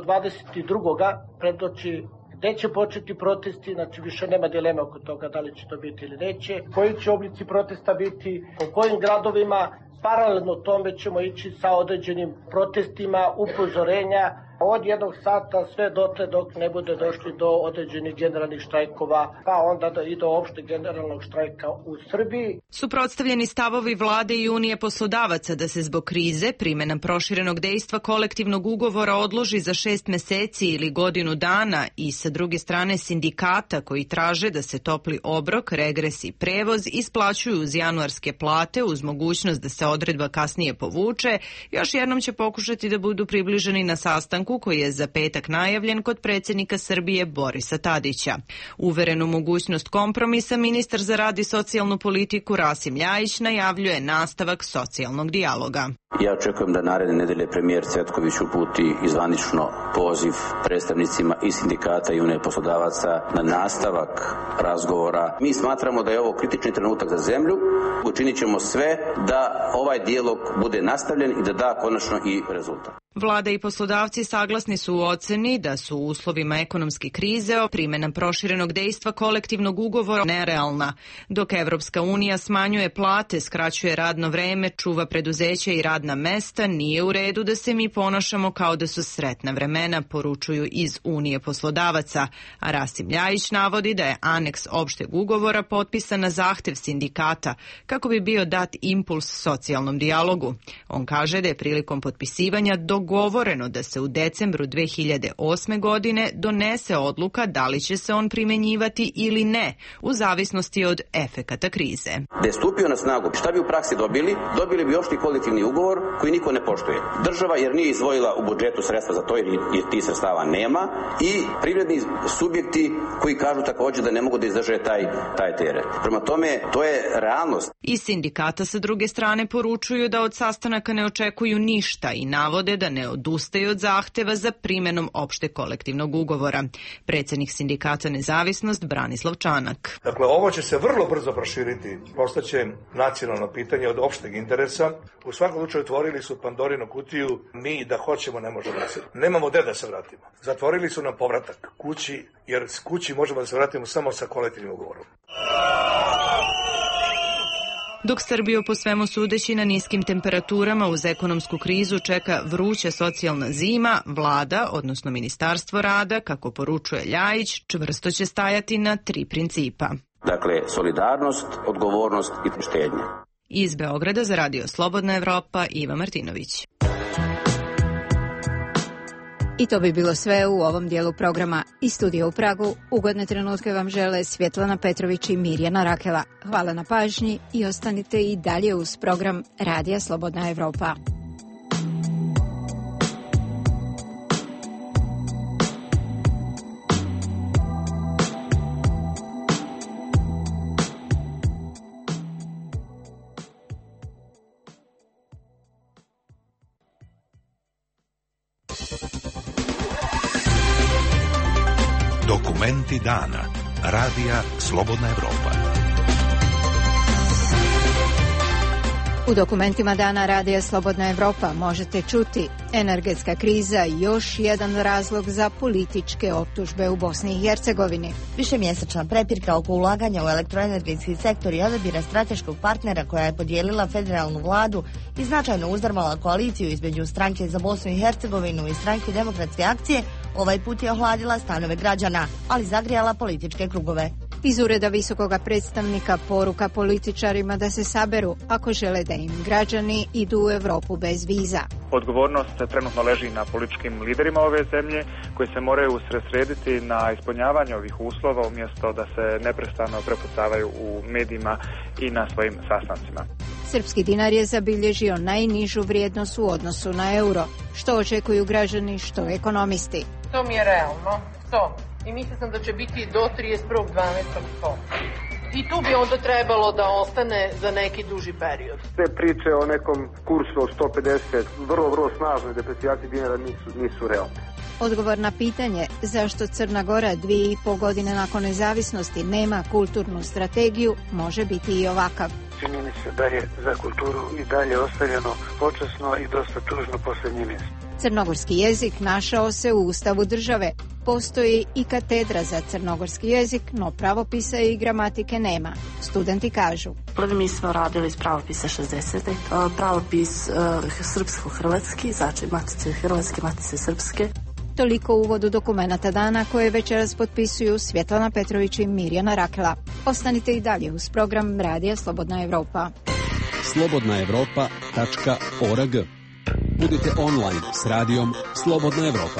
22. predoči gde će početi protesti, znači više nema dileme oko toga da li će to biti ili neće, koji će oblici protesta biti, po kojim gradovima. Paralelno tome ćemo ići sa određenim protestima, upozorenja od 1 sata sve dotle dok ne bude došli do određenih generalnih štrajkova, pa onda i do opšteg generalnog štrajka u Srbiji. Suprotstavljeni stavovi vlade i Unije poslodavaca da se zbog krize primjena proširenog dejstva kolektivnog ugovora odloži za 6 meseci ili godinu dana i sa druge strane sindikata koji traže da se topli obrok, regres i prevoz isplaćuju uz januarske plate uz mogućnost da se odredba kasnije povuče, još jednom će pokušati da budu približeni na sastanku koji je za petak najavljen kod predsjednika Srbije Borisa Tadića. Uveren u mogućnost kompromisa, ministar za rad i socijalnu politiku Rasim Ljajić najavljuje nastavak socijalnog dijaloga. Ja očekujem da naredne nedelje premijer Cvetković uputi zvanično poziv predstavnicima i sindikata i Unije poslodavaca na nastavak razgovora. Mi smatramo da je ovo kritični trenutak za zemlju. Učinit ćemo sve da ovaj dijalog bude nastavljen i da da konačno i rezultat. Vlada i poslodavci saglasni su u oceni da su u uslovima ekonomske krize primjena proširenog dejstva kolektivnog ugovora nerealna. Dok Evropska unija smanjuje plate, skraćuje radno vreme, čuva preduzeća i radna mesta, nije u redu da se mi ponašamo kao da su sretna vremena, poručuju iz Unije poslodavaca. A Rasim Ljajić navodi da je aneks opšteg ugovora potpisan na zahtev sindikata kako bi bio dat impuls socijalnom dijalogu. On kaže da je prilikom potpisivanja dogovoreno da se u decembru 2008. godine donese odluka da li će se on primjenjivati ili ne, u zavisnosti od efekata krize. Da je stupio na snagu, šta bi u praksi dobili? Dobili bi opšti kolektivni ugovor koji niko ne poštuje. Država jer nije izdvojila u budžetu sredstva za to jer tih sredstava nema i privredni subjekti koji kažu također da ne mogu da izdrže taj teret. Prema tome, to je realnost. I sindikata sa druge strane poručuju da od sastanaka ne očekuju ništa i navode da ne odustaju od zahteva za primjenom opšteg kolektivnog ugovora. Predsjednik sindikata Nezavisnost Branislav Čanak. Dakle, ovo će se vrlo brzo proširiti. Postaće nacionalno pitanje od opšteg interesa. U svakom slučaju otvorili su Pandorinu kutiju. Mi da hoćemo ne možemo da se. Nemamo gde da se vratimo. Zatvorili su nam povratak kući, jer kući možemo da se vratimo samo sa kolektivnim ugovorom. Dok Srbiju po svemu sudeći na niskim temperaturama uz ekonomsku krizu čeka vruća socijalna zima, vlada, odnosno Ministarstvo rada, kako poručuje Ljajić, čvrsto će stajati na 3 principa. Dakle, solidarnost, odgovornost i štednja. Iz Beograda za Radio Slobodna Evropa, Iva Martinović. I to bi bilo sve u ovom dijelu programa. Iz studija u Pragu ugodne trenutke vam žele Svjetlana Petrović i Mirjana Rakela. Hvala na pažnji i ostanite i dalje uz program Radija Slobodna Evropa. Dokumenti dana. Radija Slobodna Evropa. U dokumentima dana Radija Slobodna Evropa možete čuti: energetska kriza još jedan razlog za političke optužbe u Bosni i Hercegovini. Višemjesečna prepirka oko ulaganja u elektroenergetski sektor i odabira strateškog partnera koja je podijelila federalnu vladu i značajno uzdrmala koaliciju između Stranke za Bosnu i Hercegovinu i Stranke demokratske akcije, ovaj put je ohladila stanove građana, ali zagrijala političke krugove. Iz ureda visokoga predstavnika poruka političarima da se saberu ako žele da im građani idu u Evropu bez viza. Odgovornost trenutno leži na političkim liderima ove zemlje koji se moraju usredsrediti na ispunjavanje ovih uslova umjesto da se neprestano prepucavaju u medijima i na svojim sastancima. Srpski dinar je zabilježio najnižu vrijednost u odnosu na euro. Što očekuju građani, što ekonomisti? To mi je realno, to. I mislila sam da će biti do 31.12. I tu bi onda trebalo da ostane za neki duži period. Te priče o nekom kursu od 150, vrlo snažnoj deprecijaciji dinara nisu realne. Odgovor na pitanje zašto Crna Gora 2,5 godine nakon nezavisnosti nema kulturnu strategiju može biti i ovakav. Čini mi se da je za kulturu i dalje ostavljeno počasno i dosta tužno posljednje mjesto. Crnogorski jezik našao se u Ustavu države. Postoji i katedra za crnogorski jezik, no pravopisa i gramatike nema. Studenti kažu: Prvi mi smo radili iz pravopisa 60. Pravopis srpsko-hrvatski, znači matice hrvatske, matice srpske. Toliko u uvodu dokumenata dana koje večeras potpisuju Svjetlana Petrović i Mirjana Rakela. Ostanite i dalje uz program Radija Slobodna Evropa. slobodnaevropa.org. Budite online s radijom Slobodna Evropa.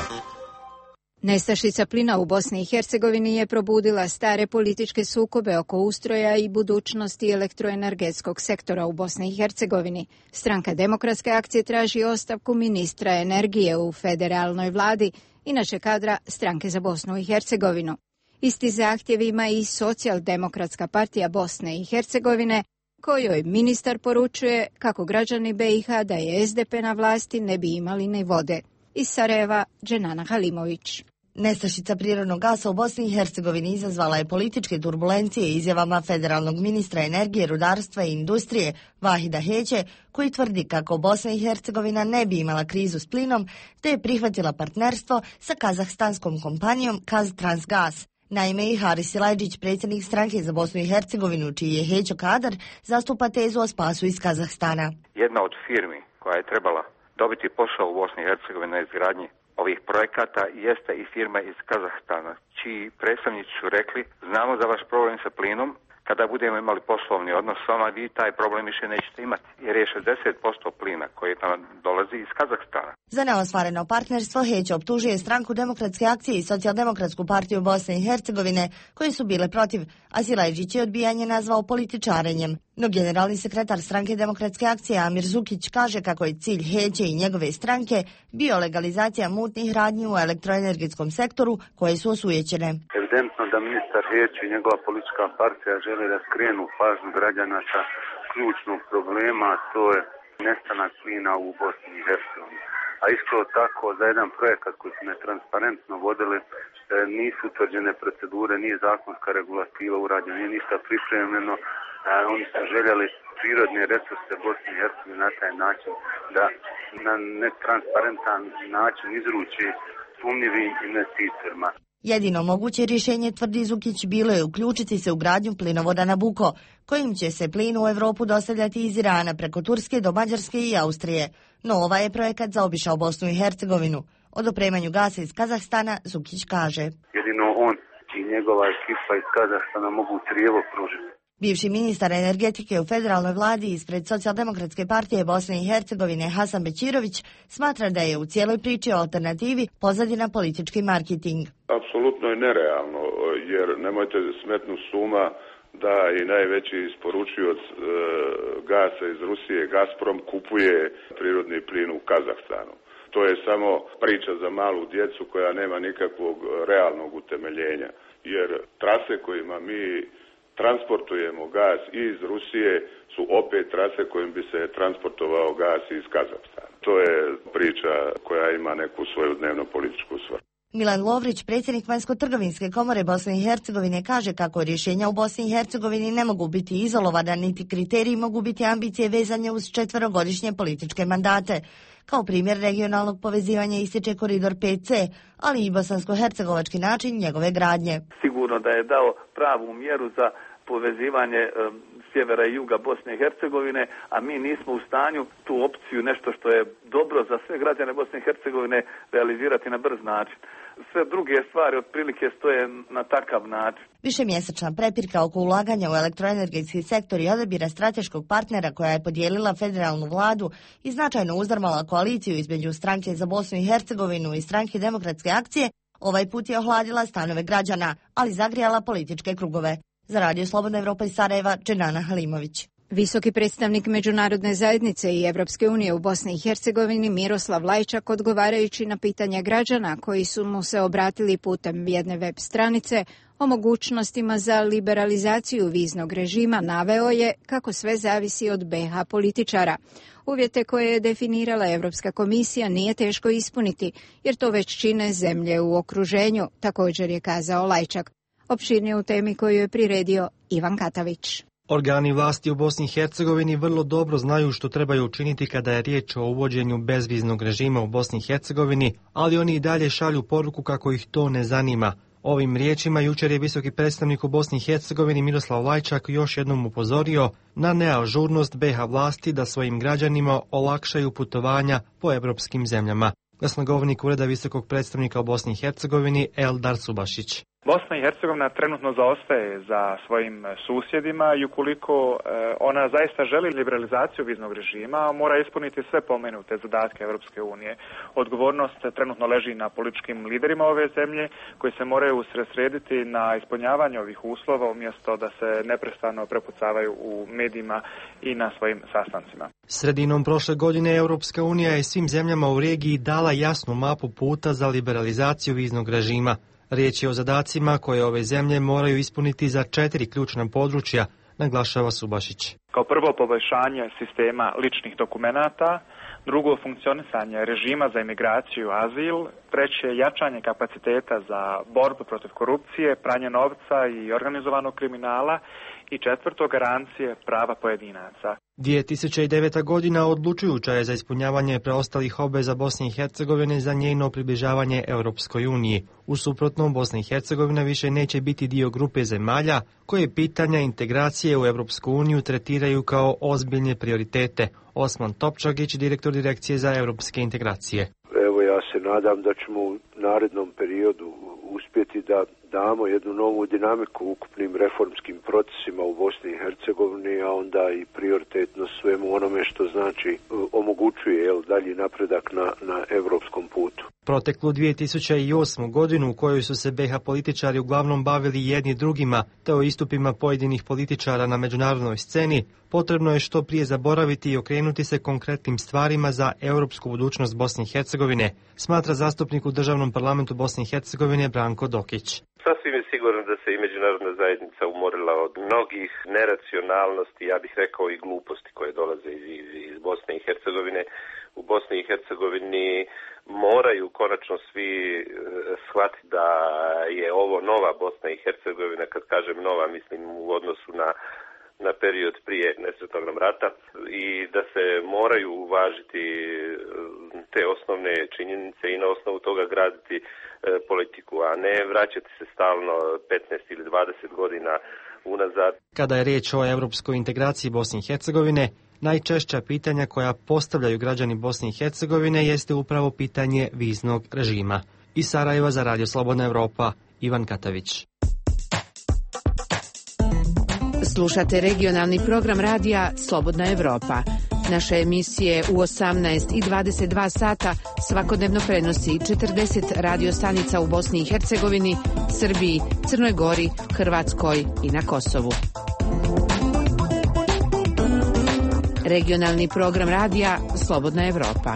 Nestašica plina u Bosni i Hercegovini je probudila stare političke sukobe oko ustroja i budućnosti elektroenergetskog sektora u Bosni i Hercegovini. Stranka demokratske akcije traži ostavku ministra energije u federalnoj vladi, inače kadra Stranke za Bosnu i Hercegovinu. Isti zahtjev ima i Socijaldemokratska partija Bosne i Hercegovine, kojoj ministar poručuje kako građani BiH da je SDP na vlasti ne bi imali ni vode. Iz Sarajeva, Dženana Halimović. Nestašica prirodnog gasa u Bosni i Hercegovini izazvala je političke turbulencije izjavama federalnog ministra energije, rudarstva i industrije Vahida Heće, koji tvrdi kako Bosna i Hercegovina ne bi imala krizu s plinom, te je prihvatila partnerstvo sa kazahstanskom kompanijom Kaztransgas. Naime, i Haris Silajdžić, predsjednik Stranke za Bosnu i Hercegovinu, čiji je Hećo kadar, zastupa tezu o spasu iz Kazahstana. Jedna od firmi koja je trebala dobiti posao u Bosni i Hercegovini na izgradnji ovih projekata jeste i firma iz Kazahstana, čiji predstavnici su rekli: znamo za vaš problem sa plinom, kada budemo imali poslovni odnos s vama, vi taj problem više nećete imati, jer je 60% plina koji nam dolazi iz Kazahstana. Za neostvareno partnerstvo Heće optužuje Stranku demokratske akcije i Socijaldemokratsku partiju Bosne i Hercegovine, koje su bile protiv, a Silajdžić je odbijanje nazvao političarenjem. No generalni sekretar Stranke demokratske akcije Amir Zukić kaže kako je cilj Heće i njegove stranke bio legalizacija mutnih radnji u elektroenergetskom sektoru koje su osujećene. Evidentno da ministar Heće i njegova politička partija žele da skrenu pažnju građana sa ključnog problema, to je nestanak plina u Bosni i Hercegovini. A isto tako za jedan projekat koji su netransparentno vodili, nisu utvrđene procedure, nije zakonska regulativa urađena, nije ništa pripremljeno. Oni su željeli prirodne resurse Bosne i Hercegovine na taj način da na netransparentan način izruči sumnjivim investitorima. Jedino moguće rješenje, tvrdi Zukić, bilo je uključiti se u gradnju plinovoda Nabucco, kojim će se plin u Evropu dostavljati iz Irana preko Turske do Mađarske i Austrije. No ovaj je projekat zaobišao Bosnu i Hercegovinu. O dopremanju gasa iz Kazahstana Zukić kaže: jedino on i njegova ekipa iz Kazahstana mogu crijevo pružiti. Bivši ministar energetike u federalnoj vladi ispred Socijaldemokratske partije Bosne i Hercegovine Hasan Bećirović smatra da je u cijeloj priči o alternativi pozadina politički marketing. Apsolutno je nerealno, jer nemojte smetnu suma da i najveći isporučioc gasa iz Rusije, Gazprom, kupuje prirodni plin u Kazahstanu. To je samo priča za malu djecu koja nema nikakvog realnog utemeljenja, jer trase kojima mi transportujemo gas iz Rusije su opet trase kojim bi se transportovao gas iz Kazahstana. To je priča koja ima neku svoju dnevno političku svrhu. Milan Lovrić, predsjednik Vanjsko-trgovinske komore Bosne i Hercegovine, kaže kako rješenja u Bosni i Hercegovini ne mogu biti izolovana, niti kriteriji mogu biti ambicije vezane uz 4-godišnje političke mandate. Kao primjer regionalnog povezivanja ističe koridor 5C, ali i bosansko-hercegovački način njegove gradnje. Sigurno da je dao pravu mjeru za povezivanje sjevera i juga Bosne i Hercegovine, a mi nismo u stanju tu opciju, nešto što je dobro za sve građane Bosne i Hercegovine, realizirati na brz način. Sve druge stvari otprilike stoje na takav način. Višemjesečna prepirka oko ulaganja u elektroenergetski sektor i odabira strateškog partnera koja je podijelila federalnu vladu i značajno uzdrmala koaliciju između Stranke za Bosnu i Hercegovinu i Stranke demokratske akcije, ovaj put je ohladila stanove građana, ali zagrijala političke krugove. Za Radio Slobodna Evropa iz Sarajeva, Dženana Halimović. Visoki predstavnik Međunarodne zajednice i Evropske unije u Bosni i Hercegovini Miroslav Lajčak, odgovarajući na pitanja građana koji su mu se obratili putem jedne web stranice o mogućnostima za liberalizaciju viznog režima, naveo je kako sve zavisi od BiH političara. Uvjete koje je definirala Europska komisija nije teško ispuniti, jer to već čine zemlje u okruženju, također je kazao Lajčak. Opširnije u temi koju je priredio Ivan Katavić. Organi vlasti u Bosni i Hercegovini vrlo dobro znaju što trebaju učiniti kada je riječ o uvođenju bezviznog režima u Bosni i Hercegovini, ali oni i dalje šalju poruku kako ih to ne zanima. Ovim riječima jučer je visoki predstavnik u Bosni i Hercegovini Miroslav Lajčak još jednom upozorio na neažurnost BiH vlasti da svojim građanima olakšaju putovanja po evropskim zemljama. Glasnogovornik Ureda visokog predstavnika u Bosni i Hercegovini Eldar Subašić. Bosna i Hercegovina trenutno zaostaje za svojim susjedima i ukoliko ona zaista želi liberalizaciju viznog režima, mora ispuniti sve pomenute zadatke Europske unije. Odgovornost trenutno leži na političkim liderima ove zemlje koji se moraju usredsrediti na ispunjavanje ovih uslova umjesto da se neprestano prepucavaju u medijima i na svojim sastancima. Sredinom prošle godine Europska unija je svim zemljama u regiji dala jasnu mapu puta za liberalizaciju viznog režima. Riječ je o zadacima koje ove zemlje moraju ispuniti za 4 ključna područja, naglašava Subašić. Kao prvo, poboljšanje sistema ličnih dokumenata, drugo, funkcionisanje režima za imigraciju i azil, treće, jačanje kapaciteta za borbu protiv korupcije, pranje novca i organizovanog kriminala i četvrto, garancije prava pojedinaca. 2009. godina odlučujuća je za ispunjavanje preostalih obveza Bosne i Hercegovine za njeno približavanje Europskoj uniji. U suprotnom, Bosna i Hercegovina više neće biti dio grupe zemalja koje pitanja integracije u Europsku uniju tretiraju kao ozbiljne prioritete. Osman Topčagić, direktor Direkcije za europske integracije. Evo, ja se nadam da ćemo u narednom periodu uspjeti da damo jednu novu dinamiku ukupnim reformskim procesima u Bosni i Hercegovini, a onda i prioritetno svemu onome što znači omogućuje dalji napredak na evropskom putu. Proteklu 2008. godinu u kojoj su se BiH političari uglavnom bavili jedni drugima, te o istupima pojedinih političara na međunarodnoj sceni, potrebno je što prije zaboraviti i okrenuti se konkretnim stvarima za europsku budućnost Bosne i Hercegovine, smatra zastupnik u Državnom parlamentu Bosne i Hercegovine Branko Dokić. Sasvim je sigurno da se i međunarodna zajednica umorila od mnogih neracionalnosti, ja bih rekao i gluposti koje dolaze iz Bosne i Hercegovine. U Bosni i Hercegovini moraju konačno svi shvatiti da je ovo nova Bosna i Hercegovina. Kad kažem nova, mislim u odnosu na period prije nesretnog rata i da se moraju uvažiti te osnovne činjenice i na osnovu toga graditi politiku, a ne vraćati se stalno 15 ili 20 godina unazad. Kada je riječ o europskoj integraciji Bosne i Hercegovine, najčešća pitanja koja postavljaju građani Bosne i Hercegovine jeste upravo pitanje viznog režima. Iz Sarajeva za Radio Slobodna Evropa, Ivan Katavić. Slušate regionalni program radija Slobodna Evropa. Naše emisije u 18 i 22 sata svakodnevno prenosi 40 radiostanica u Bosni i Hercegovini, Srbiji, Crnoj Gori, Hrvatskoj i na Kosovu. Regionalni program radija Slobodna Evropa.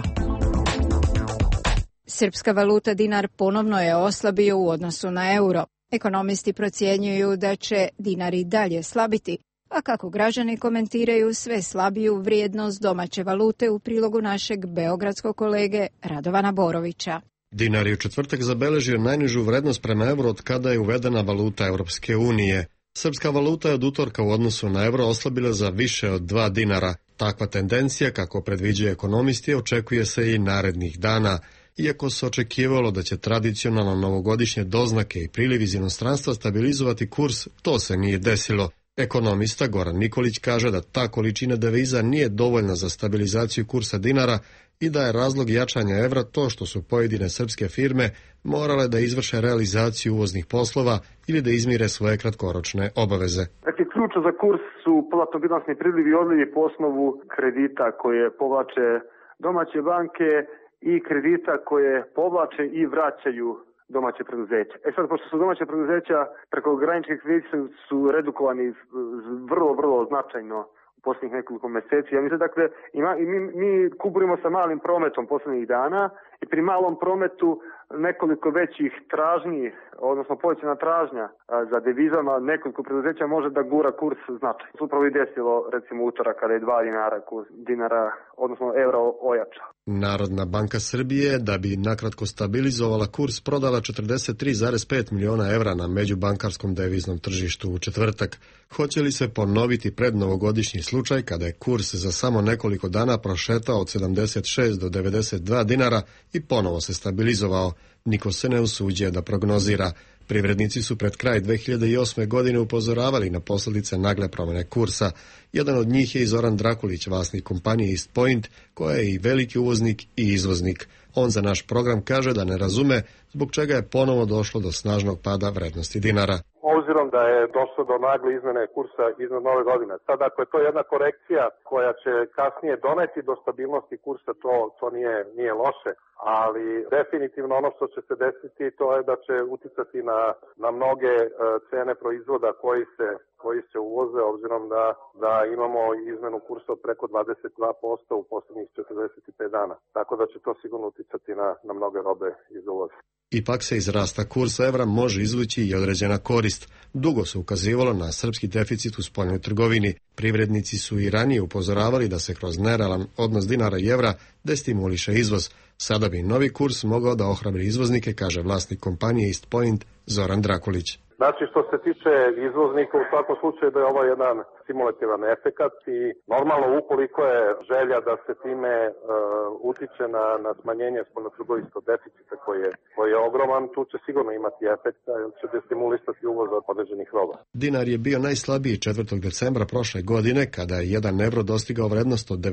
Srpska valuta dinar ponovno je oslabio u odnosu na euro. Ekonomisti procjenjuju da će dinar i dalje slabiti, a kako građani komentiraju sve slabiju vrijednost domaće valute u prilogu našeg beogradskog kolege Radovana Borovića. Dinar je u četvrtak zabeležio najnižu vrednost prema euro od kada je uvedena valuta Europske unije. Srpska valuta je od utorka u odnosu na euro oslabila za više od 2 dinara. Takva tendencija, kako predviđaju ekonomisti, očekuje se i narednih dana. Iako se očekivalo da će tradicionalno novogodišnje doznake i priliv iz inostranstva stabilizovati kurs, to se nije desilo. Ekonomista Goran Nikolić kaže da ta količina deviza nije dovoljna za stabilizaciju kursa dinara i da je razlog jačanja evra to što su pojedine srpske firme morale da izvrše realizaciju uvoznih poslova ili da izmire svoje kratkoročne obaveze. Dakle, ključno za kurs su platno-bilansni prilivi i odlivi po osnovu kredita koje povlače domaće banke i kredita koje povlače i vraćaju domaće preduzeća. Sad, pošto su domaće preduzeća preko graničnih kredita su redukovani vrlo značajno u posljednjih nekoliko mjeseci. Ja mislim, dakle, mi kuburimo sa malim prometom posljednjih dana i pri malom prometu nekoliko većih tražnji, odnosno povećana tražnja za devizama nekoliko preduzeća može da gura kurs značajno. Upravo i desilo, recimo, utorak kada je 2 dinara, odnosno euro ojača. Narodna banka Srbije, da bi nakratko stabilizovala kurs, prodala 43,5 miliona evra na međubankarskom deviznom tržištu u četvrtak. Hoće li se ponoviti prednovogodišnji slučaj kada je kurs za samo nekoliko dana prošetao od 76 do 92 dinara i ponovo se stabilizovao? Niko se ne usuđuje da prognozira. Privrednici su pred kraj 2008. godine upozoravali na posljedice nagle promjene kursa. Jedan od njih je i Zoran Drakulić, vlasnik kompanije East Point, koja je i veliki uvoznik i izvoznik. On za naš program kaže da ne razume zbog čega je ponovo došlo do snažnog pada vrednosti dinara. Obzirom da je došlo do nagle izmene kursa iznad nove godine. Sad, ako je to jedna korekcija koja će kasnije doneti do stabilnosti kursa, to nije loše, ali definitivno ono što će se desiti to je da će uticati na mnoge cene proizvoda koji se uvoze, obzirom da imamo izmenu kursa od preko 22% u posljednjih 45 dana. Tako da će to sigurno uticati na mnoge robe iz uvoza. Ipak se iz rasta kursa evra može izvući i određena korist. Dugo se ukazivalo na srpski deficit u spoljnoj trgovini. Privrednici su i ranije upozoravali da se kroz nerealan odnos dinara i evra destimuliše izvoz. Sada bi novi kurs mogao da ohrabri izvoznike, kaže vlasnik kompanije East Point Zoran Drakulić. Znači, što se tiče izvoznika, u svakom slučaju da je ovo jedan stimulativan efekat i normalno ukoliko je želja da se time utiče na smanjenje spoljnotrgovinskog deficita koji je ogroman, tu će sigurno imati efekta jer će destimulisati uvoz od određenih roba. Dinar je bio najslabiji 4. decembra prošle godine kada je 1 evro dostigao vrednost od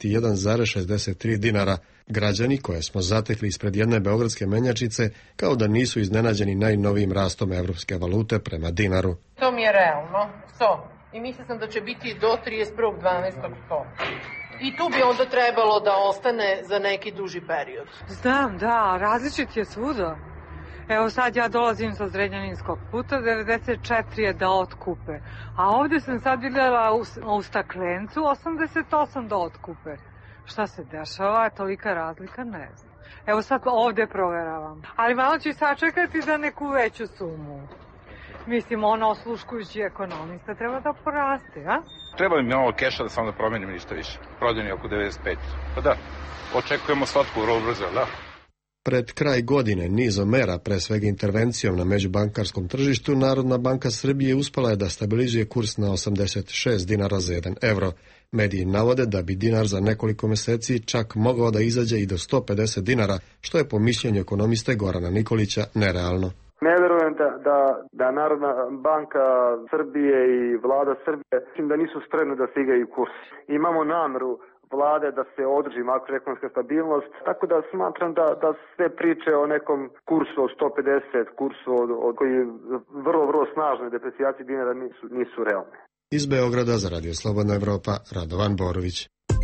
91,63 dinara. Građani koje smo zatekli ispred jedne beogradske menjačice kao da nisu iznenađeni najnovijim rastom evropske valute prema dinaru. To mi je realno, 100. I mislila sam da će biti do 31.12. 100. I tu bi onda trebalo da ostane za neki duži period. Znam, da, različit je svuda. Evo sad ja dolazim sa Zrenjaninskog puta, 94 je da otkupe. A ovdje sam sad vidjela u Staklencu 88 da otkupe. Šta se dešava, tolika razlika, ne znam. Evo sad ovdje proveravam. Ali malo ću sačekati za neku veću sumu. Mislim, ono osluškujući ekonomista treba da poraste, a? Treba mi malo keša da sam da promenim ništa više. Prodajni oko 95. Pa da, očekujemo slatku vrlo brzo, da. Pred kraj godine nizom mera, pre svega intervencijom na međubankarskom tržištu, Narodna banka Srbije uspela je da stabilizuje kurs na 86 dinara za 1 evro. Mediji navode da bi dinar za nekoliko mjeseci čak mogao da izađe i do 150 dinara, što je po mišljenju ekonomiste Gorana Nikolića nerealno. Ne verujem da Narodna banka Srbije i vlada Srbije mislim da nisu spremni da se igraju kurs. Imamo nameru vlade da se održi makroekonomska stabilnost, tako da smatram da sve priče o nekom kursu od 150, kursu od koji vrlo snažne deprecijacije dinara nisu realne. Iz Beograda za Radio Slobodna Evropa, Radovan Borović.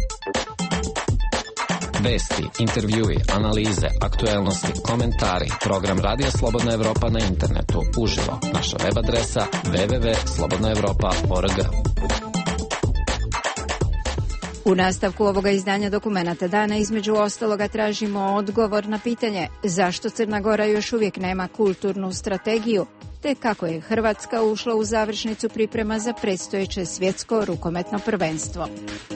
Vesti, intervjui, analize, aktuelnosti, komentari. Program Radio Slobodna Evropa na internetu. Uživo. Naša web adresa www.slobodnaevropa.org. U nastavku ovoga izdanja Dokumenata dana između ostaloga tražimo odgovor na pitanje zašto Crna Gora još uvijek nema kulturnu strategiju, te kako je Hrvatska ušla u završnicu priprema za predstojeće svjetsko rukometno prvenstvo.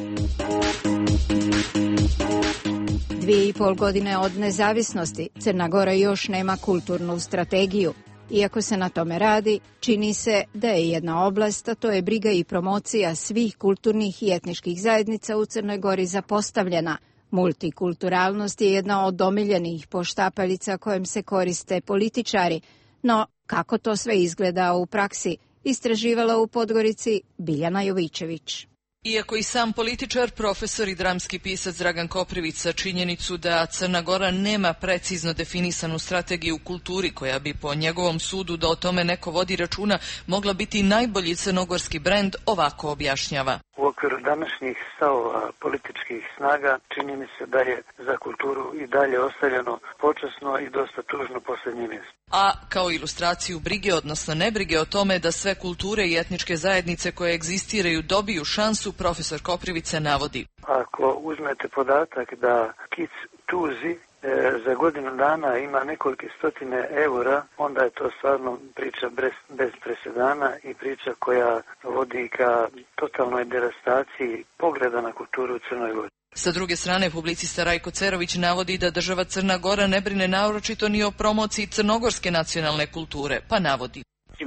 2,5 godine od nezavisnosti Crna Gora još nema kulturnu strategiju. Iako se na tome radi, čini se da je jedna oblast, a to je briga i promocija svih kulturnih i etničkih zajednica u Crnoj Gori zapostavljena. Multikulturalnost je jedna od omiljenih poštapalica kojim se koriste političari, no kako to sve izgleda u praksi, istraživala u Podgorici Biljana Jovićević. Iako i sam političar, profesor i dramski pisac Dragan Koprivica činjenicu da Crna Gora nema precizno definisanu strategiju u kulturi koja bi po njegovom sudu, da o tome neko vodi računa, mogla biti najbolji crnogorski brend, ovako objašnjava. U okviru današnjih stavova političkih snaga čini mi se da je za kulturu i dalje ostavljeno počasno i dosta tužno posljednje mjesto. A kao ilustraciju brige, odnosno nebrige o tome da sve kulture i etničke zajednice koje egzistiraju dobiju šansu, profesor Koprivica navodi. Ako uzmete podatak da Kic Tuzi za godinu dana ima nekoliko stotine eura, onda je to stvarno priča bez presedana i priča koja vodi ka totalnoj devastaciji pogleda na kulturu u Crnoj Gori. Sa druge strane, publicista Rajko Cerović navodi da država Crna Gora ne brine naročito ni o promociji crnogorske nacionalne kulture, pa navodi.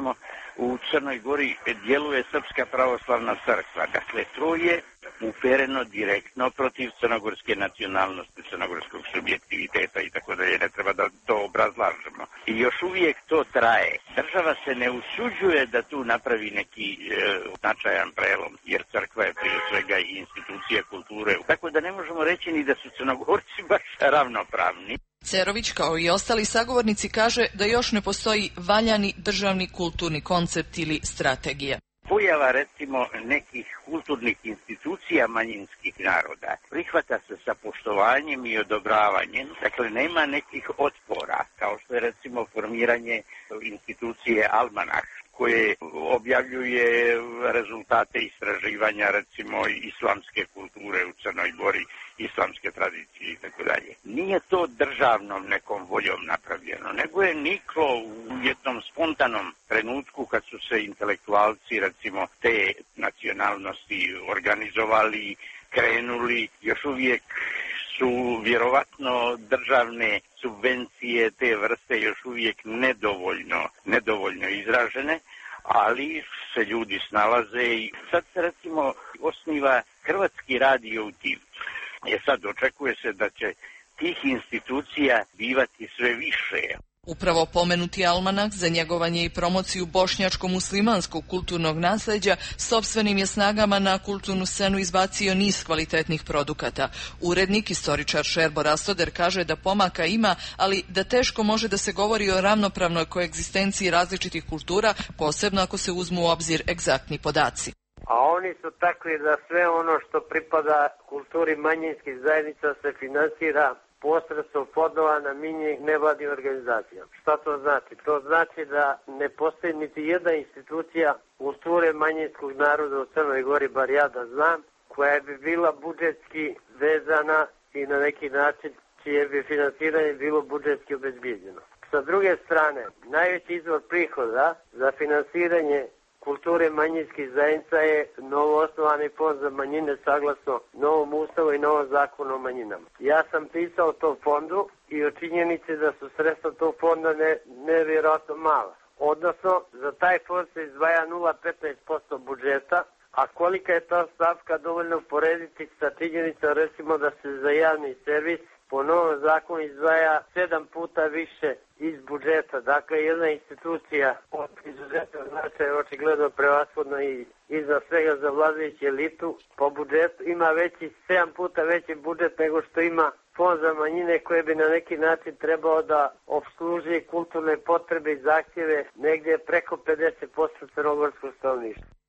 U Crnoj Gori djeluje Srpska pravoslavna crkva, dakle to je upereno direktno protiv crnogorske nacionalnosti, crnogorskog subjektiviteta i tako dalje, ne treba da to obrazlažemo. I još uvijek to traje. Država se ne usuđuje da tu napravi neki značajan prelom, jer crkva je prije svega i institucija kulture, tako da ne možemo reći ni da su Crnogorci baš ravnopravni. Cerović, kao i ostali sagovornici, kaže da još ne postoji valjani državni kulturni koncept ili strategija. Pojava, recimo, nekih kulturnih institucija manjinskih naroda prihvata se sa poštovanjem i odobravanjem, dakle nema nekih otpora, kao što je recimo formiranje institucije Almanah, koje objavljuje rezultate istraživanja, recimo, islamske kulture u Crnoj Gori, islamske tradicije i tako dalje. Nije to državnom nekom voljom napravljeno, nego je niklo u jednom spontanom trenutku kad su se intelektualci, recimo, te nacionalnosti organizovali, krenuli, još uvijek su vjerovatno državne subvencije te vrste još uvijek nedovoljno izražene, ali se ljudi snalaze i sad se recimo osniva Hrvatski radio u Tivcu. Sad očekuje se da će tih institucija bivati sve više. Upravo pomenuti almanak za njegovanje i promociju bošnjačko-muslimanskog kulturnog nasljeđa sopstvenim je snagama na kulturnu scenu izbacio niz kvalitetnih produkata. Urednik, istoričar Šerbo Rastoder kaže da pomaka ima, ali da teško može da se govori o ravnopravnoj koegzistenciji različitih kultura, posebno ako se uzmu u obzir egzaktni podaci. A oni su takvi da sve ono što pripada kulturi manjinskih zajednica se finansira posredstvom fondova namijenjenih nevladnim organizacijama. Šta to znači? To znači da ne postoji niti jedna institucija kulture manjinskog naroda u Crnoj Gori, bar ja da znam, koja bi bila budžetski vezana i na neki način čije bi finansiranje bilo budžetski obezbijeđeno. Sa druge strane, najveći izvor prihoda za finansiranje kulture manjinskih zajednica je novo osnovani fond za manjine saglasno novom ustavu i novom zakonu o manjinama. Ja sam pisao o tom fondu i o činjenici da su sredstva tog fonda nevjerojatno mala. Odnosno, za taj fond se izdvaja 0,15% budžeta, a kolika je ta stavka dovoljno uporediti sa činjenicom recimo da se za javni servis po novom zakonu izdvaja 7 puta više iz budžeta. Dakle, jedna institucija od izuzetnog značaja očigledno prevashodno i iznad svega za vladajuću elitu po budžetu ima 7 puta veći budžet nego što ima fond za manjine koje bi na neki način trebao da opsluži kulturne potrebe i zahtjeve negdje preko 50% crnogorskog stanovništva.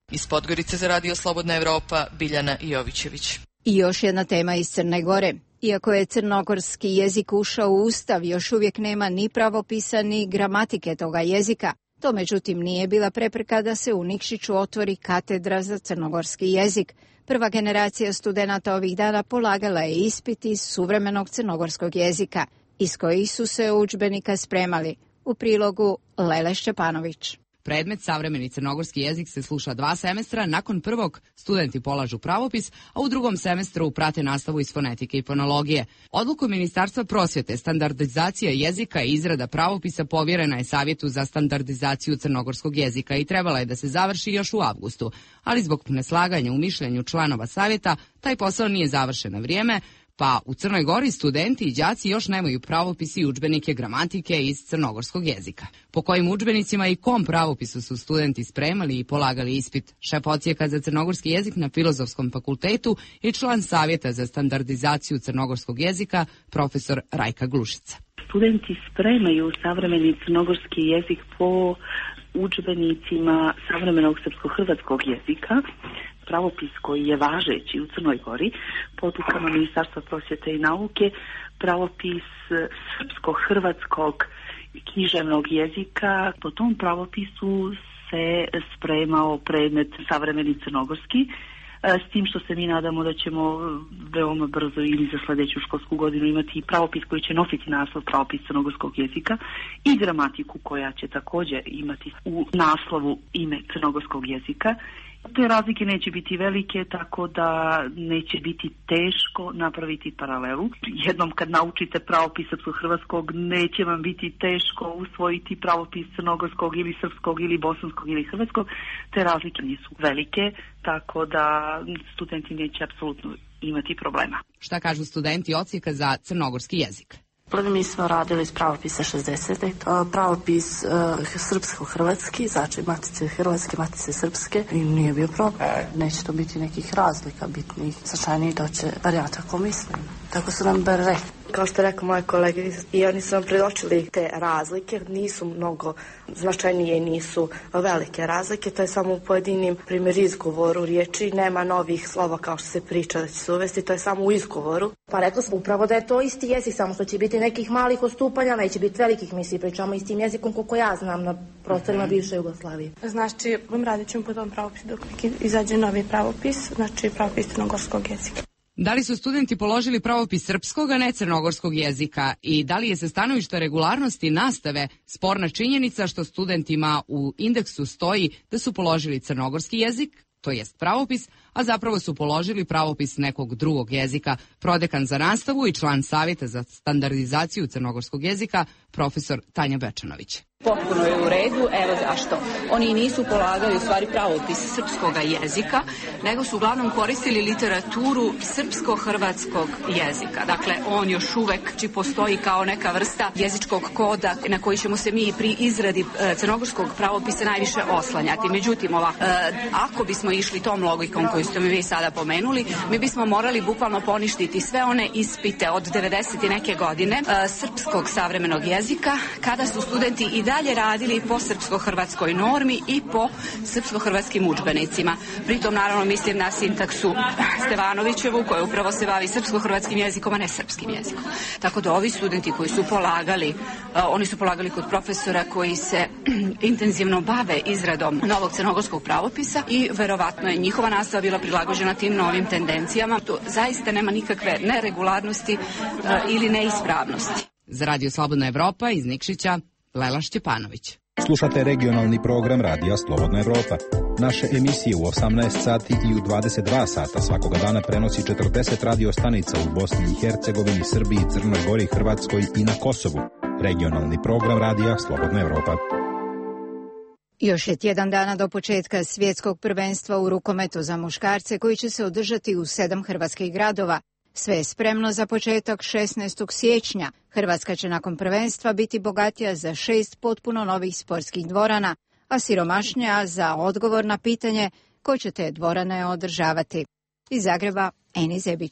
Iz Podgorice za Radio Slobodna Evropa, Biljana Jovićević. I još jedna tema iz Crne Gore. Iako je crnogorski jezik ušao u Ustav, još uvijek nema ni pravopisa ni gramatike toga jezika. To međutim nije bila prepreka da se u Nikšiću otvori katedra za crnogorski jezik. Prva generacija studenata ovih dana polagala je ispit iz suvremenog crnogorskog jezika, iz kojih su se udžbenika spremali. U prilogu Lele Šćepanović. Predmet savremeni crnogorski jezik se sluša 2 semestra, nakon prvog studenti polažu pravopis, a u drugom semestru prate nastavu iz fonetike i fonologije. Odlukom Ministarstva prosvjete standardizacija jezika i izrada pravopisa povjerena je Savjetu za standardizaciju crnogorskog jezika i trebala je da se završi još u avgustu, ali zbog neslaganja u mišljenju članova Savjeta taj posao nije završen na vrijeme, pa u Crnoj Gori studenti i đaci još nemaju pravopisi i udžbenike gramatike iz crnogorskog jezika. Po kojim udžbenicima i kom pravopisu su studenti spremali i polagali ispit, šef odsjeka za crnogorski jezik na Filozofskom fakultetu i član Savjeta za standardizaciju crnogorskog jezika, profesor Rajka Glušica. Studenti spremaju savremeni crnogorski jezik po udžbenicima savremenog srpsko-hrvatskog jezika, pravopis koji je važeći u Crnoj Gori, po odlukama Ministarstva prosvjete i nauke, pravopis srpsko-hrvatskog književnog jezika. Po tom pravopisu se spremao predmet savremeni crnogorski, s tim što se mi nadamo da ćemo veoma brzo ili za sljedeću školsku godinu imati pravopis koji će nositi naslov pravopis crnogorskog jezika i gramatiku koja će također imati u naslovu ime crnogorskog jezika. Te razlike neće biti velike, tako da neće biti teško napraviti paralelu. Jednom kad naučite pravopis srpsko-hrvatskog, neće vam biti teško usvojiti pravopis crnogorskog ili srpskog ili bosanskog ili hrvatskog. Te razlike nisu velike, tako da studenti neće apsolutno imati problema. Šta kažu studenti odsjeka za crnogorski jezik? Mi smo radili iz pravopisa 60. Pravopis srpsko-hrvatski, znači matice hrvatske, matice srpske i nije bio problem. Neće to biti nekih razlika bitnih, značajnijih da će, bar ja tako mislim. Tako su nam bar rekli. Kao što rekao moje kolege, i oni su nam predočili te razlike, nisu mnogo značajnije i nisu velike razlike, to je samo u pojedinim primjer izgovoru riječi, nema novih slova kao što se priča da će se uvesti, to je samo u izgovoru. Pa rekla sam upravo da je to isti jezik, samo što će biti nekih malih odstupanja, neće biti velikih, mi svi pričamo istim jezikom koliko ja znam na prostorima bivše Jugoslavije. Znači, radit ćemo po tom pravopisu dok izađe novi pravopis, znači pravopis crnogorskog jezika. Da li su studenti položili pravopis srpskog, a ne crnogorskog jezika i da li je sa stanovišta regularnosti nastave sporna činjenica što studentima u indeksu stoji da su položili crnogorski jezik, to jest pravopis, a zapravo su položili pravopis nekog drugog jezika, prodekan za nastavu i član Savjeta za standardizaciju crnogorskog jezika, profesor Tanja Bečanović. Potpuno je u redu, evo zašto. Oni nisu polagali u stvari pravopis srpskog jezika, nego su uglavnom koristili literaturu srpsko-hrvatskog jezika. Dakle, on još uvek postoji kao neka vrsta jezičkog koda na koji ćemo se mi pri izradi crnogorskog pravopisa najviše oslanjati. Međutim, ako bismo išli tom logikom koju ste mi vi sada pomenuli, mi bismo morali bukvalno poništiti sve one ispite od 90. neke godine srpskog savremenog jezika, kada su studenti i dalje radili po srpsko-hrvatskoj normi i po srpsko-hrvatskim udžbenicima. Pritom naravno mislim na sintaksu Stevanovićevu koja upravo se bavi srpsko-hrvatskim jezikom, a ne srpskim jezikom. Tako da ovi studenti koji su polagali, oni su polagali kod profesora koji se intenzivno bave izradom novog crnogorskog pravopisa i verovatno je njihova nastava bila prilagođena tim novim tendencijama. To zaista nema nikakve neregularnosti ili neispravnosti. Za Radio Slobodna Evropa iz Nikšića, Lela Šćepanović. Slušate regionalni program Radija Slobodna Evropa. Naše emisije u 18 sati i u 22 sata svakoga dana prenosi 40 radio stanica u Bosni i Hercegovini, Srbiji, Crnoj Gori, Hrvatskoj i na Kosovu. Regionalni program Radija Slobodna Evropa. Još je tjedan dana do početka svjetskog prvenstva u rukometu za muškarce koji će se održati u 7 hrvatskih gradova. Sve je spremno za početak 16. siječnja. Hrvatska će nakon prvenstva biti bogatija za 6 potpuno novih sportskih dvorana, a siromašnija za odgovor na pitanje ko će te dvorane održavati. Iz Zagreba, Eni Zebić.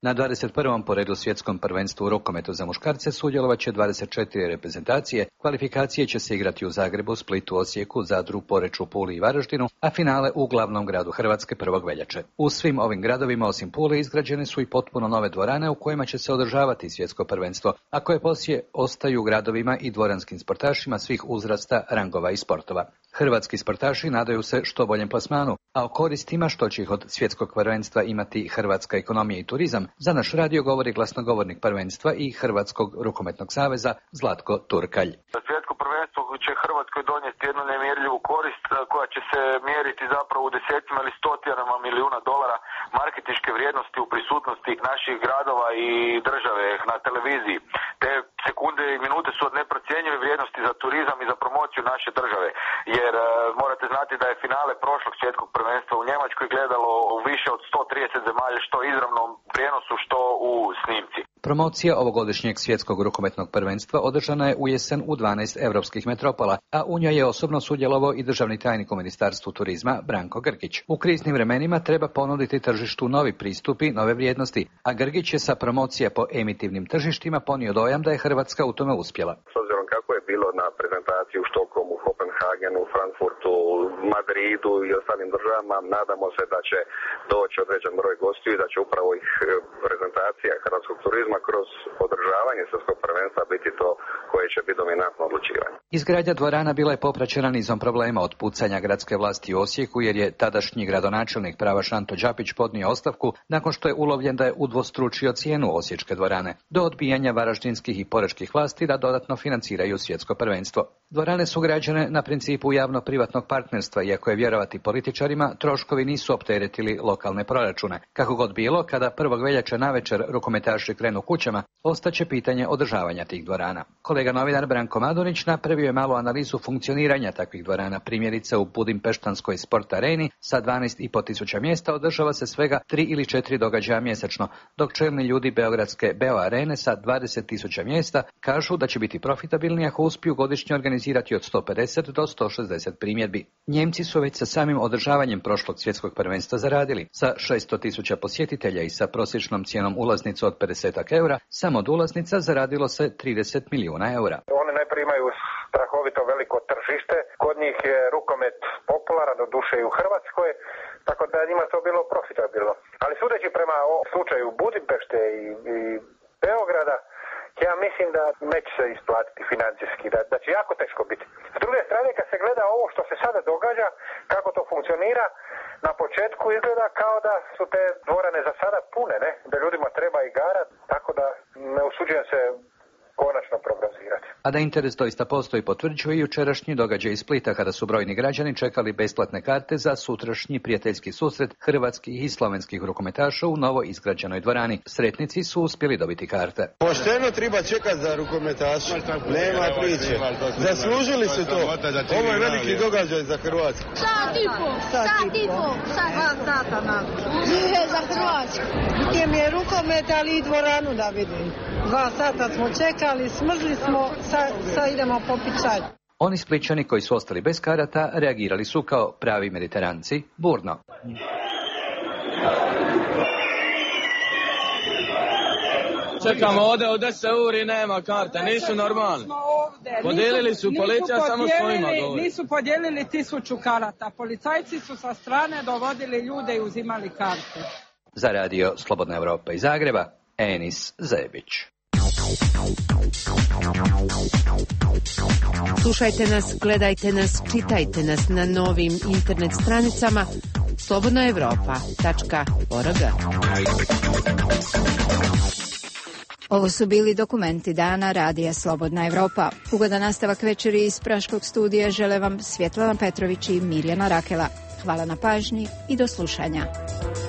Na 21. po redu svjetskom prvenstvu u rukometu za muškarce sudjelovat će 24 reprezentacije. Kvalifikacije će se igrati u Zagrebu, Splitu, Osijeku, Zadru, Poreču, Puli i Varaždinu, a finale u glavnom gradu Hrvatske 1. veljače. U svim ovim gradovima osim Pule izgrađene su i potpuno nove dvorane u kojima će se održavati svjetsko prvenstvo, a koje poslije ostaju u gradovima i dvoranskim sportašima svih uzrasta, rangova i sportova. Hrvatski sportaši nadaju se što boljem plasmanu, a o koristima što će ih od svjetskog prvenstva imati hrvatska ekonomija i turizam, za naš radio govori glasnogovornik prvenstva i Hrvatskog rukometnog saveza Zlatko Turkalj. Svjetsko prvenstvo će Hrvatskoj donijeti jednu nemjerljivu korist koja će se mjeriti zapravo u desecima ili stotinama milijuna dolara marketinške vrijednosti u prisutnosti naših gradova i države na televiziji. Te sekunde i minute su od neprocjenjive vrijednosti za turizam i za promociju naše države, jer morate znati da je finale prošlog svjetskog prvenstva u Njemačkoj gledalo više od 130 zemalja, što izravnom prijenosu, što u snimci. Promocija ovogodišnjeg svjetskog rukometnog prvenstva održana je u jesen u 12 europskih metropola, a u njoj je osobno sudjelovao i državni tajnik u Ministarstvu turizma Branko Grgić. U kriznim vremenima treba ponuditi tržištu novi pristupi, nove vrijednosti, a Grgić je sa promocija po emitivnim tržištima ponio dojam da je Hrvatska u tome uspjela. S obzirom kako je bilo na prezentaciji u Štokholmu, Kopenhagenu, Frankfurtu, Madridu i ostalim državama, nadamo se da će doći određen broj gostiju i da će upravo ih prezentacija hrvatskog turizma kroz održavanje svjetskog prvenstva biti to koje će biti dominantno odlučivanje. Izgradnja dvorana bila je popraćena nizom problema, od pucanja gradske vlasti u Osijeku, jer je tadašnji gradonačelnik Pravaš Anto Đapić podnio ostavku nakon što je ulovljen da je udvostručio cijenu osječke dvorane, do odbijanja varaždinskih i porečkih vlasti da dodatno financiraju svjetsko prvenstvo. Dvorane su građene na principu javno-privatnog partnerstva, iako je vjerovati političarima, troškovi nisu opteretili lokalne proračune. Kako god bilo, kada 1. veljače navečer rukometaši krenu kućama, ostaće pitanje održavanja tih dvorana. Kolega novinar Branko Madonić napravio je malu analizu funkcioniranja takvih dvorana. Primjerice u Budimpeštanskoj sport areni sa 12.500 mjesta održava se svega 3 ili 4 događaja mjesečno, dok čelni ljudi beogradske Beo arene sa 20.000 mjesta kažu da će biti profitabilni ako uspiju godišnje organizirati od 150 do 160 primjedbi. Njemci su već sa samim održavanjem prošlog svjetskog prvenstva zaradili. Sa 600.000 posjetitelja i sa prosječnom cijenom ulaznice od 50 eura, samo od ulaznica zaradilo se 30 milijuna eura. One najprije imaju strahovito veliko tržište, kod njih je rukomet popularan, do duše i u Hrvatskoj, tako da njima to bilo profitabilno. Ali sudeći prema slučaju Budimpešte i Beograda, ja mislim da neće se isplatiti financijski, da će jako teško biti. S druge strane, kad se gleda ovo što se sada događa, kako to funkcionira, na početku izgleda kao da su te dvorane za sada pune, ne? Da ljudima treba igara, tako da ne usuđujem se konačno prognozirati. A da interes doista postoji potvrđuje i jučerašnji događaj iz Splita, kada su brojni građani čekali besplatne karte za sutrašnji prijateljski susret hrvatskih i slovenskih rukometaša u novo izgrađenoj dvorani. Sretnici su uspjeli dobiti karte. Pošteno treba čekati za rukometaše. Nema priče. Zaslužili su to. Ovo je veliki događaj za Hrvatsku. Sat i po. Dva sata za Hrvatsku. Gdje mi je rukomet, ali i dvoranu da vidim. 2 sata smo čekali, smrzli smo, sad idemo popiti čaj. Oni Splićani koji su ostali bez karata reagirali su kao pravi mediteranci, burno. Čekamo ovdje od 10 uri, nema karte, nisu normalni. Podijelili su policija, samo svojima govori. Nisu podijelili 1000 karata, policajci su sa strane dovodili ljude i uzimali karte. Za radio Slobodna Evropa iz Zagreba, Enis Zebić. Slušajte nas, gledajte nas, čitajte nas na novim internet stranicama slobodnaevropa.org. Ovo su bili dokumenti dana Radija Slobodna Evropa. Ugodan nastavak večeri iz Praškog studija žele vam Svjetlana Petrović i Mirjana Rakela. Hvala na pažnji i do slušanja.